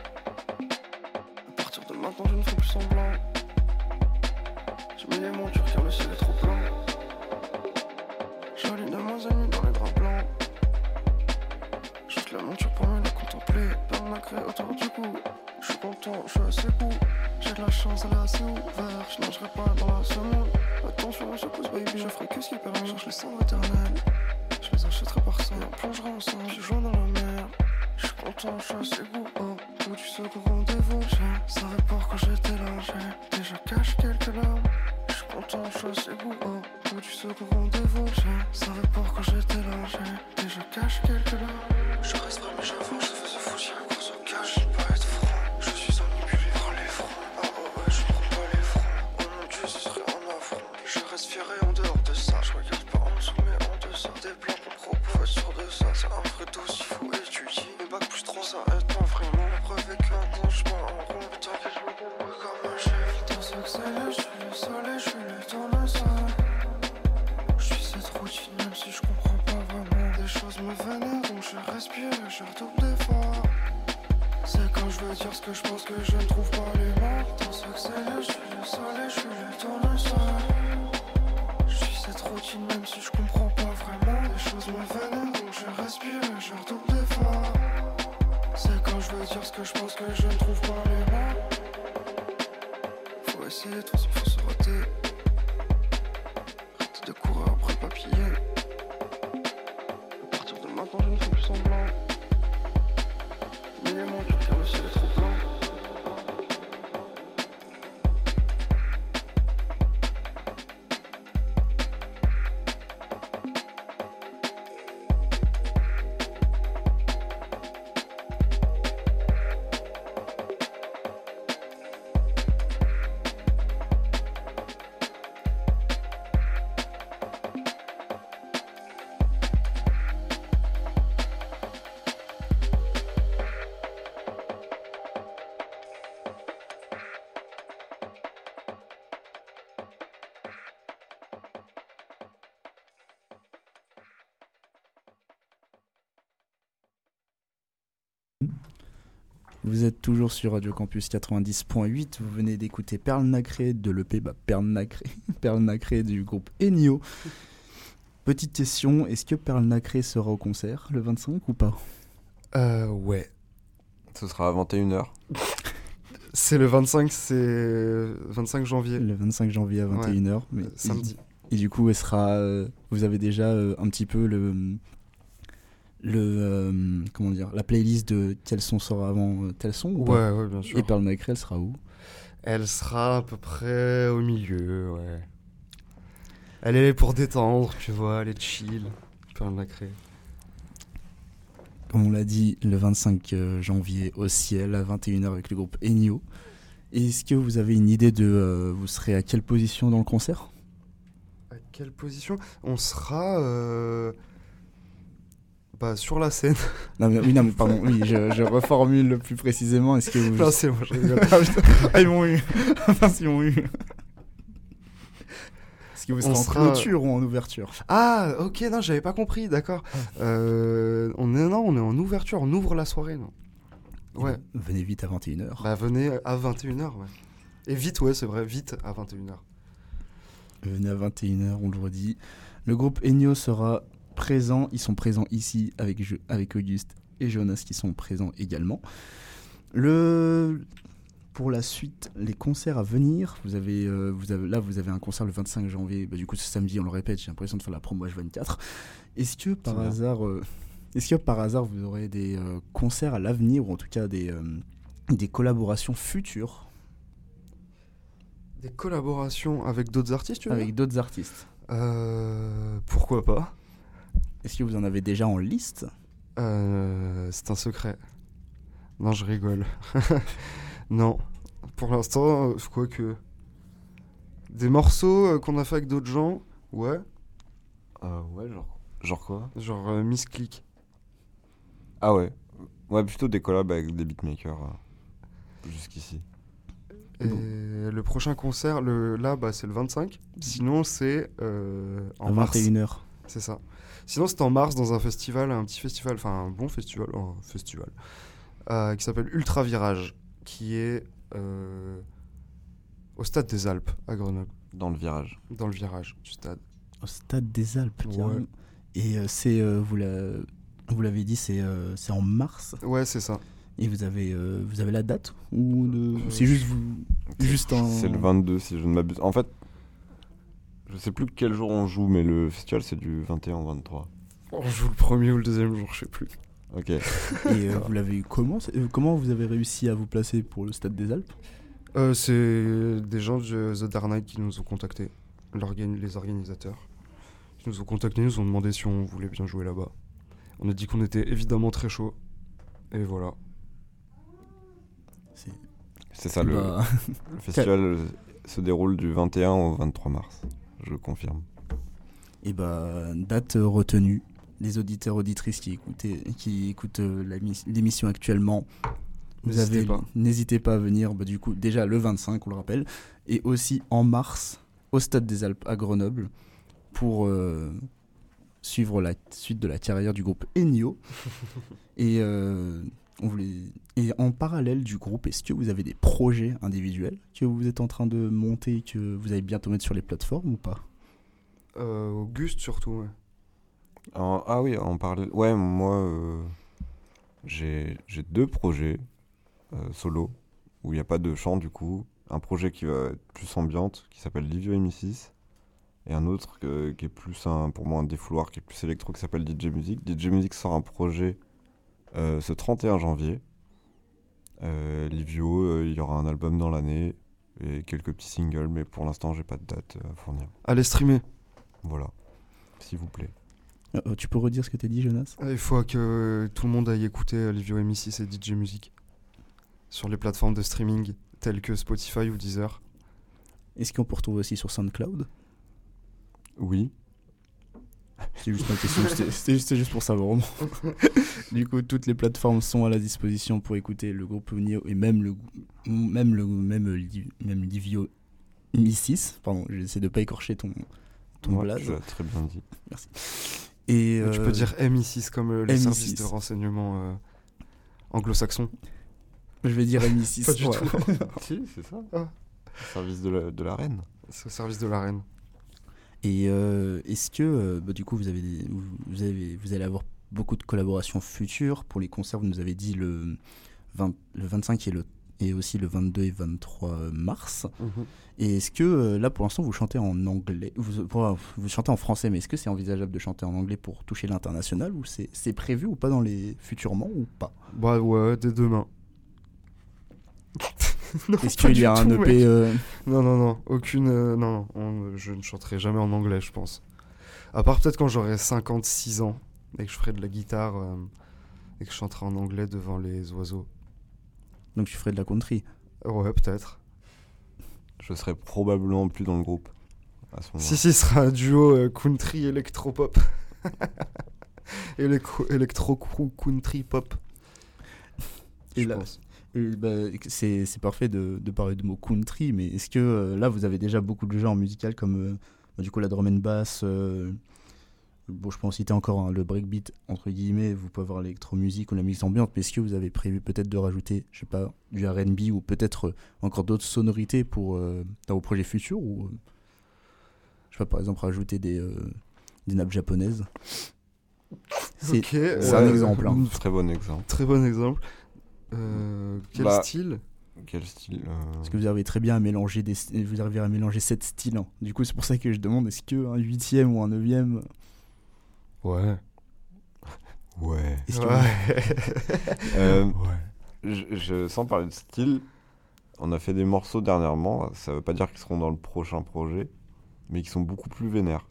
À partir de maintenant je ne fais plus semblant. J'ai mis les montures car le ciel est trop blanc. J'aligne de moins en moins dans les draps blancs. Juste la monture pour mieux la contempler. Perle nacré autour du cou. Je suis content, je suis assez cool. J'ai de la chance, elle est assez ouverte. Je nagerai pas dans la semonde. Attention, je pousse baby, je ferai que ce qui est permis. Je cherche les cendres éternelles. Je les achèterai par cent et on plongera ensemble. Je joue dans la mer. Je suis content, je suis assez goût. Au bout du second rendez-vous, je savais pas quand j'étais là. J'ai déjà caché quelques larmes. Je suis content, je suis assez goût. Au bout du second rendez-vous, je savais pas quand j'étais là. J'ai déjà caché quelques larmes. Je reste vrai, mais j'avoue, je fais ce fou, j'ai un gros au cash. Je peux être franc, je suis omnibulé par les fronts. Ah oh ouais, je prends pas les fronts. Oh mon dieu, ce serait un affront. Je reste fier et en dehors de ça. Je regarde pas en dessous, mais en deçà. Des plans pour pro, faut être sûr de ça. C'est un vrai dos, il faut étudier. Mais bac plus trois, ça aide pas vraiment. La preuve est que maintenant je m'en rends compte. Putain, que je me débrouille comme un chef. Dans ce que c'est là, je suis le soleil, je suis le tournesol. Je suis cette routine, même si je comprends pas vraiment. Des choses me vénèrent, donc je respire et je redouble d'efforts. C'est quand je veux dire ce que je pense que je ne trouve pas les mots. Dans ce que c'est là, je suis le soleil, je suis le tournesol. Je suis cette routine, même si je comprends pas vraiment. Les choses me vénèrent, donc je respire et je redouble d'efforts. C'est quand je veux dire ce que je pense que je ne trouve pas les mots. Faut essayer, de toute façon faut se rater. Arrête de courir après le papier. À partir de maintenant je ne fais plus semblant. Mais les montures car le ciel est trop blanc. Vous êtes toujours sur Radio Campus quatre-vingt-dix point huit. Vous venez d'écouter Perle Nacrée de l'E P bah, Perle Nacrée, Perle Nacrée du groupe Ennio. Petite question, est-ce que Perle Nacrée sera au concert le vingt-cinq ou pas ? Euh, ouais. Ce sera à vingt et une heures. C'est le vingt-cinq, c'est vingt-cinq janvier. Le vingt-cinq janvier à vingt et une heures. Ouais, mais samedi. Et, et du coup, elle sera. Euh, vous avez déjà euh, un petit peu le. le euh, comment dire, la playlist de quel son sera avant euh, tel son ou Ouais, pas ? ouais, bien sûr. Et Perle Nacrée, elle sera où ? Elle sera à peu près au milieu, ouais. Elle est pour détendre, tu vois, elle est chill. Perle Nacrée. Comme on l'a dit, le vingt-cinq janvier au ciel à vingt et une heures avec le groupe Ennio. Est-ce que vous avez une idée de. Euh, vous serez à quelle position dans le concert ? À quelle position ? On sera. Euh... Bah, sur la scène. Non mais, oui, non mais pardon, oui, je, je reformule plus précisément. Est-ce que vous... Non, c'est bon, je rigole. Ah, ils m'ont eu. Enfin, ils m'ont eu. Est-ce que vous serez On en sera- clôture ou en ouverture ? Ah, ok, non, j'avais pas compris, d'accord. Euh, on est, non, on est en ouverture, on ouvre la soirée, non. Ouais. Venez vite à vingt et une heures. Bah, venez à vingt et une heures, ouais. Et vite, ouais, c'est vrai, vite à vingt et une heures. Venez à vingt et une heures, on le redit. Le groupe Ennio sera présent. Ils sont présents ici avec, je, avec Auguste et Jonas qui sont présents également. Le... Pour la suite, les concerts à venir, vous avez, euh, vous avez, là vous avez un concert le vingt-cinq janvier, bah, du coup ce samedi on le répète, j'ai l'impression de faire la promo H vingt-quatre. Est-ce que par C'est bien. hasard, euh, est-ce que par hasard vous aurez des euh, concerts à l'avenir ou en tout cas des, euh, des collaborations futures Des collaborations avec d'autres artistes, tu veux avec dire d'autres artistes ? Euh, pourquoi pas. Est-ce que vous en avez déjà en liste ? Euh, c'est un secret. Non, je rigole. Non, pour l'instant, euh, quoique. Des morceaux euh, qu'on a fait avec d'autres gens, ouais. Euh, ouais, genre. Genre quoi ? Genre euh, Miss Click. Ah ouais. Ouais, plutôt des collabs avec des beatmakers. euh, jusqu'ici. Et le prochain concert, le, là, bah, c'est le vingt-cinq. Sinon, c'est euh, en À mars. vingt et une heures. C'est ça. Sinon, c'était en mars dans un festival, un petit festival, enfin un bon festival, un festival, euh, qui s'appelle Ultra Virage, qui est euh, au Stade des Alpes, à Grenoble, Dans le virage. dans le virage du stade. Au Stade des Alpes, Ouais. carrément. Et euh, c'est, euh, vous, la- vous l'avez dit, c'est, euh, c'est en mars. Ouais, c'est ça. Et vous avez, euh, vous avez la date ou de... c'est juste vous, juste en. C'est le vingt-deux si je ne m'abuse. En fait, je sais plus quel jour on joue, mais le festival c'est du vingt et un au vingt-trois. On joue le premier ou le deuxième jour, je sais plus. Ok. Et euh, vous l'avez eu comment c'est- euh, Comment vous avez réussi à vous placer pour le Stade des Alpes ? Euh, c'est des gens de The Dark Knight qui nous ont contactés, l'organi- les organisateurs. Ils nous ont contactés, ils nous ont demandé si on voulait bien jouer là-bas. On a dit qu'on était évidemment très chaud. Et voilà. C'est... C'est ça, le, Bah, le festival euh, se déroule du vingt et un au vingt-trois mars. Je confirme. et bah, date euh, retenue. Les auditeurs auditrices qui, écoutaient, qui écoutent euh, la mis- l'émission actuellement, vous N'hésitez avez, pas. n'hésitez pas à venir. Bah, du coup, déjà le vingt-cinq, on le rappelle, et aussi en mars au Stade des Alpes à Grenoble pour euh, suivre la suite de la carrière du groupe Ennio. et, euh, on voulait... et en parallèle du groupe, est-ce que vous avez des projets individuels que vous êtes en train de monter, que vous allez bientôt mettre sur les plateformes ou pas ? Euh, Auguste surtout, ouais. En- ah oui, en parallèle. Ouais, moi, euh, j'ai j'ai deux projets euh, solo où il n'y a pas de chant du coup. Un projet qui va être plus ambiante, qui s'appelle Livio M six, et un autre que- qui est plus un, pour moi un défouloir, qui est plus électro, qui s'appelle D J Music. D J Music sort un projet euh, ce trente et un janvier. Euh, Livio, euh, il y aura un album dans l'année et quelques petits singles, mais pour l'instant, j'ai pas de date euh, à fournir. Allez streamer. Voilà, s'il vous plaît. Euh, tu peux redire ce que t'as dit, Jonas ? Il faut que tout le monde aille écouter euh, Livio M six et D J Music sur les plateformes de streaming telles que Spotify ou Deezer. Est-ce qu'on peut retrouver aussi sur SoundCloud ? Oui. C'est juste ma question, c'était, c'était juste, c'était juste pour savoir. Du coup, toutes les plateformes sont à la disposition pour écouter le groupe Ennio et même le même le même Liv- même Livio M six. Pardon, j'essaie de pas écorcher ton ton Ouais, blaze. tu l'as très bien dit. Et Mais Tu euh, peux dire M six comme euh, les M six. services de renseignement euh, anglo-saxons. Je vais dire M I six. Pas du ouais. tout. Si, c'est ça. Ah. Service de la, de la reine. C'est au service de la reine. Et euh, est-ce que, euh, bah, du coup, vous, avez des- vous, vous avez, vous allez avoir beaucoup de collaborations futures pour les concerts, vous nous avez dit le, vingt, le vingt-cinq et, le, et aussi le vingt-deux et vingt-trois mars. Mhm. Et est-ce que, euh, là, pour l'instant, vous chantez en anglais, vous, pour- vous chantez en français, mais est-ce que c'est envisageable de chanter en anglais pour toucher l'international, ou c'est, c'est prévu ou pas dans les futurement, ou pas? Bah ouais, dès demain. Non, Est-ce pas qu'il y du a un tout, E P mec. euh, Non, non, non, aucune. euh, non, non, on- je ne chanterai jamais en anglais, je pense. À part peut-être quand j'aurai cinquante-six ans et que je ferai de la guitare euh, et que je chanterai en anglais devant les oiseaux. Donc tu ferais de la country. Ouais, peut-être. Je serai probablement plus dans le groupe à ce moment-là. Si, si, ce sera un duo euh, country électro-pop. Électro- Électro-country pop. Et Je là- pense. Et bah, c'est, c'est parfait de, de parler de mots country, mais est-ce que euh, là vous avez déjà beaucoup de genres musicaux comme euh, bah, du coup la drum and bass, euh, bon je peux en citer encore hein, le breakbeat entre guillemets, vous pouvez avoir l'électromusique ou la musique ambiante, mais est-ce que vous avez prévu peut-être de rajouter, je sais pas, du R and B ou peut-être euh, encore d'autres sonorités pour euh, dans vos projets futurs, ou euh, je sais pas, par exemple rajouter des, euh, des nappes japonaises. C'est, Ok, c'est euh, un exemple. hein. Très bon exemple. Très bon exemple. Euh, quel Bah, style? Quel style euh, Parce que vous arrivez très bien à mélanger des, vous arrivez à mélanger sept styles. hein. Du coup, c'est pour ça que je demande, est-ce que un huitième ou un neuvième, Ouais. Ouais. est-ce que Ouais. Euh, ouais. je, je- sans parler de style, on a fait des morceaux dernièrement. Ça veut pas dire qu'ils seront dans le prochain projet, mais qui sont beaucoup plus vénères.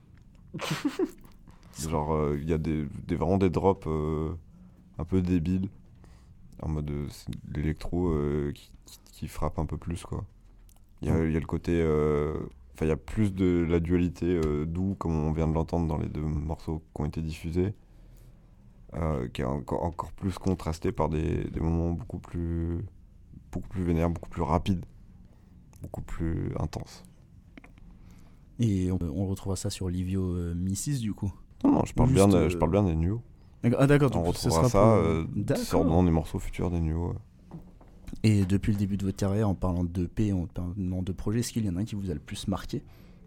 Genre, euh, il y a des, des, vraiment des drops euh, un peu débiles. En mode euh, c'est de l'électro euh, qui, qui, qui frappe un peu plus, quoi. Il y a, il y a le côté. euh, Enfin, il y a plus de la dualité euh, doux, comme on vient de l'entendre dans les deux morceaux qui ont été diffusés, euh, qui est encore, encore plus contrasté par des, des moments beaucoup plus, beaucoup plus vénères, beaucoup plus rapides, beaucoup plus intenses. Et on, on retrouvera ça sur Livio euh, Missis du coup. Non, non, je parle, Juste, bien, de, euh, je parle bien des New. D'accord. Ah d'accord, On donc ce retrouvera sera ça pour- euh, D'accord. sur- dans des morceaux futurs des New. Et depuis le début de votre carrière, en parlant de E P, en parlant de projets, est-ce qu'il y en a un qui vous a le plus marqué?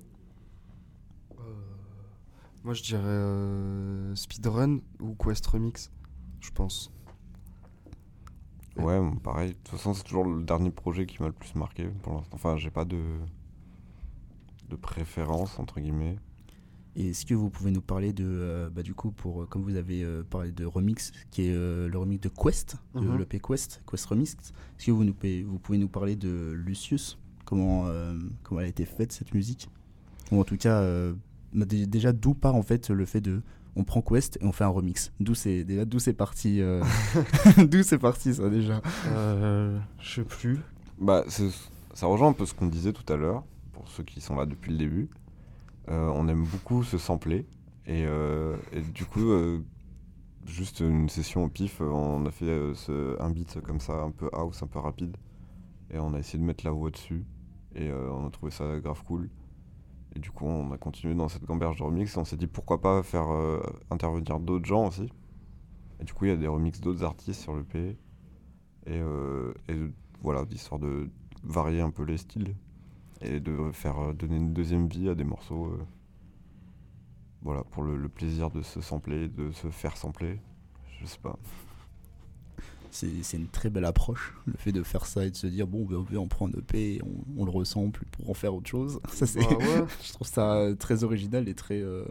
Euh, Moi, je dirais euh, Speedrun ou Quest Remix, je pense. Ouais, bon, pareil. De toute façon, c'est toujours le dernier projet qui m'a le plus marqué pour l'instant. Enfin, j'ai pas de, de préférence, entre guillemets. Et est-ce que vous pouvez nous parler de, euh, bah, du coup, pour, comme vous avez euh, parlé de remix, qui est euh, le remix de Quest, de Mhm. l'E P Quest, Quest Remix, est-ce que vous, nous, pouvez- vous pouvez nous parler de Lucius, comment, euh, comment elle a été faite cette musique? Ou en tout cas, euh, bah, dé- déjà d'où part en fait le fait de, on prend Quest et on fait un remix? D'où c'est, déjà, d'où c'est parti euh, D'où c'est parti ça déjà? Euh, je sais plus. Bah, c'est- ça rejoint un peu ce qu'on disait tout à l'heure, pour ceux qui sont là depuis le début. Euh, on aime beaucoup se sampler, et, euh, et du coup, euh, juste une session au pif, euh, on a fait euh, ce, un beat comme ça, un peu house, un peu rapide, et on a essayé de mettre la voix dessus, et euh, on a trouvé ça grave cool. Et du coup, on a continué dans cette gamberge de remix, et on s'est dit pourquoi pas faire euh, intervenir d'autres gens aussi. Et du coup, il y a des remixes d'autres artistes sur le P, et, euh, et voilà, histoire de varier un peu les styles et de faire euh, donner une deuxième vie à des morceaux, euh, voilà, pour le, le plaisir de se sampler, de se faire sampler, je sais pas. C'est, c'est une très belle approche, le fait de faire ça et de se dire bon, ben, on prend un E P, et on, on le ressemble pour en faire autre chose. Ça, c'est, Bah ouais. je trouve ça euh, très original et très. Euh,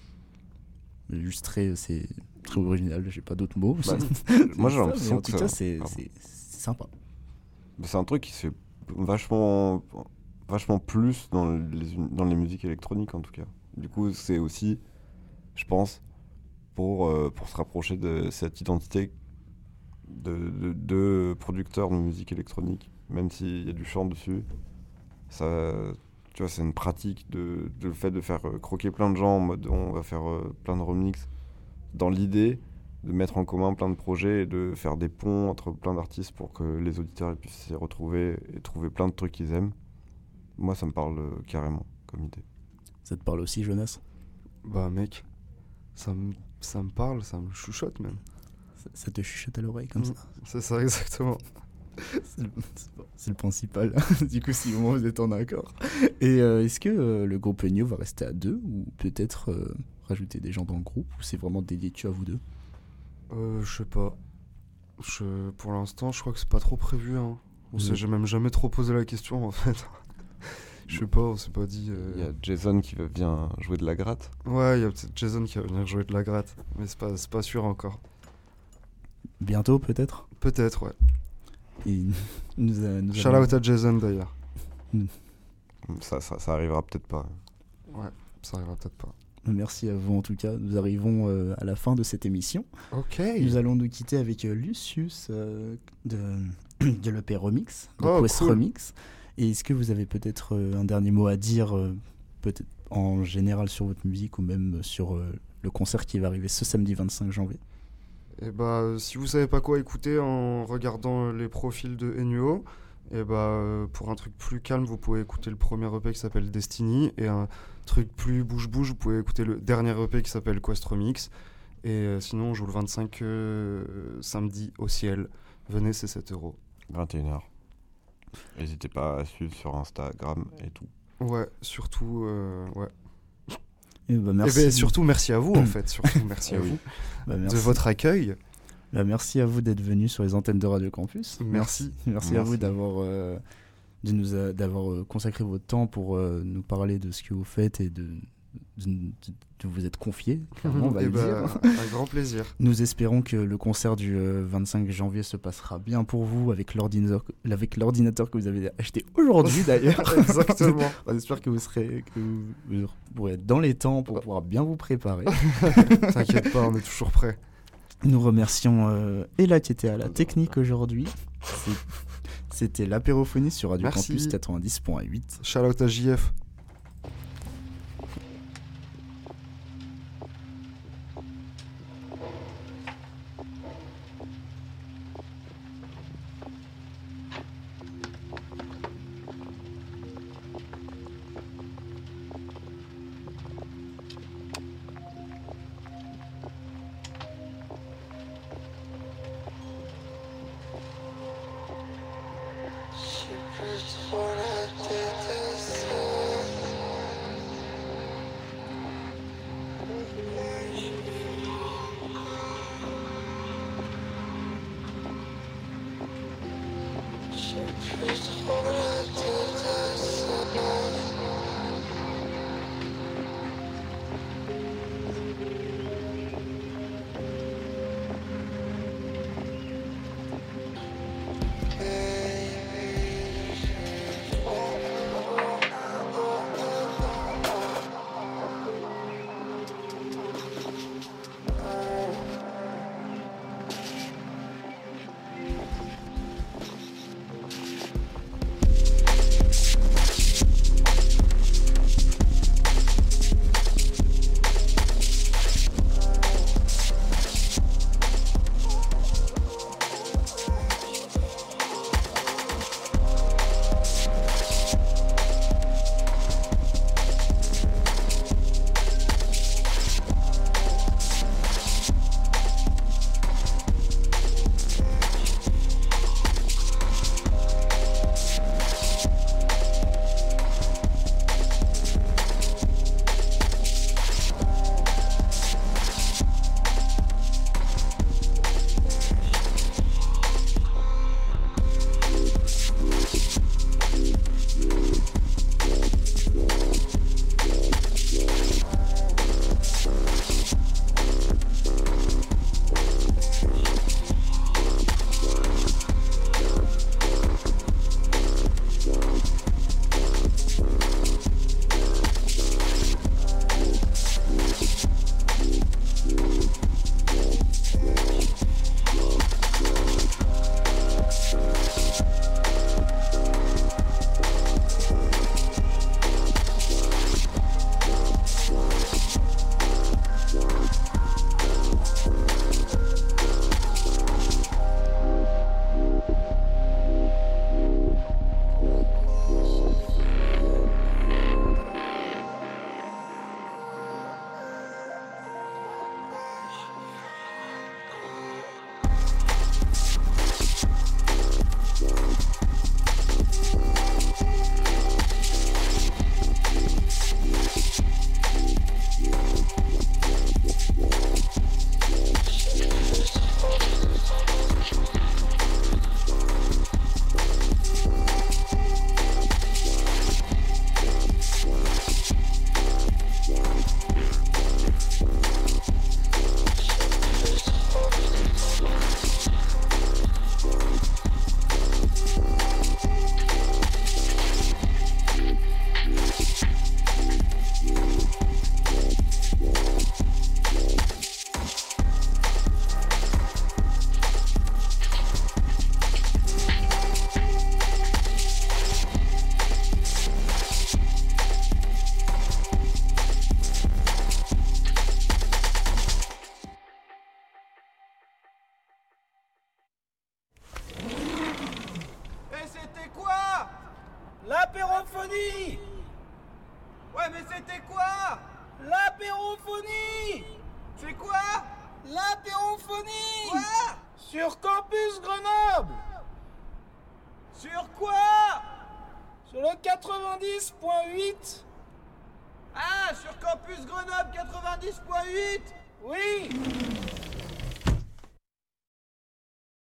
juste très. C'est très original, j'ai pas d'autres mots. Bah, C'est moi, j'ai ça, l'impression mais en que tout ça- cas, c'est, pardon. c'est, c'est sympa. Mais c'est un truc qui se fait vachement, vachement plus dans les, dans les musiques électroniques en tout cas. Du coup, c'est aussi, je pense, pour, euh, pour se rapprocher de cette identité de, de, de producteurs de musique électronique, même s'il y a du chant dessus. Ça, tu vois, c'est une pratique de, de le fait de faire euh, croquer plein de gens en mode on va faire euh, plein de remixes dans l'idée de mettre en commun plein de projets et de faire des ponts entre plein d'artistes pour que les auditeurs ils puissent s'y retrouver et trouver plein de trucs qu'ils aiment. Moi, ça me parle euh, carrément comme idée. Ça te parle aussi, Jonas? Bah mec, ça me, ça me parle, ça me chuchote même. ça, ça te chuchote à l'oreille comme Mm. ça? C'est ça exactement. C'est le, c'est bon, c'est le principal. Du coup, si au moins vous êtes en accord. Et euh, est-ce que euh, le groupe Nio va rester à deux ou peut-être euh, rajouter des gens dans le groupe ou c'est vraiment dédié à vous deux? Euh, je sais pas. Je, pour l'instant, je crois que c'est pas trop prévu. Hein. On Mmh. s'est j'ai même jamais trop posé la question en fait. Je sais pas, on s'est pas dit. euh, Il y a Jason qui va- vient jouer de la gratte. Ouais, il y a peut-être Jason qui va venir jouer de la gratte, mais c'est pas, c'est pas sûr encore. Bientôt peut-être? Peut-être, ouais. Et nous a- nous Shout allons- out à Jason d'ailleurs. Ça, ça, ça arrivera peut-être pas. Ouais, ça arrivera peut-être pas. Merci à vous en tout cas. Nous arrivons euh, à la fin de cette émission. Ok. Nous allons nous quitter avec euh, Lucius euh, de, de l'E P Remix, de Oh, Quest cool. Remix. Et est-ce que vous avez peut-être euh, un dernier mot à dire, euh, peut-être en général sur votre musique ou même sur euh, le concert qui va arriver ce samedi vingt-cinq janvier? Et bah, euh, si vous savez pas quoi écouter en regardant euh, les profils de Enuo, et bah, euh, pour un truc plus calme, vous pouvez écouter le premier E P qui s'appelle Destiny, et un truc plus bouge-bouge, vous pouvez écouter le dernier E P qui s'appelle Quest Remix. Et euh, sinon, on joue le vingt-cinq euh, samedi au ciel. Venez, c'est sept euros. vingt et une heures. N'hésitez pas à suivre sur Instagram et tout. Ouais, surtout, euh, ouais. Et bah, Et merci. ben, surtout, merci à vous en fait. Surtout, merci Eh à oui. vous Bah, de merci. votre accueil. Bah, merci à vous d'être venu sur les antennes de Radio Campus. Merci. Merci, à Merci. vous d'avoir euh, de nous a- d'avoir euh, consacré votre temps pour euh, nous parler de ce que vous faites et de, de, de- de vous être confié. Clairement, on va Et le bah, dire. un grand plaisir. Nous espérons que le concert du euh, vingt-cinq janvier se passera bien pour vous avec l'ordinateur, avec l'ordinateur que vous avez acheté aujourd'hui d'ailleurs. Exactement. On espère que vous serez que vous, vous pourrez être dans les temps pour pouvoir bien vous préparer. T'inquiète pas, on est toujours prêts. Nous remercions euh, Ella qui était à la technique aujourd'hui. C'est- C'était l'apérophonie sur Radio Merci. Campus quatre-vingt-dix point huit. Shout out à J F. c'était quoi? L'apérophonie. C'est quoi? L'apérophonie. Quoi? Sur Campus Grenoble. Sur quoi? Sur le quatre-vingt-dix point huit. Ah, sur Campus Grenoble quatre-vingt-dix point huit. Oui.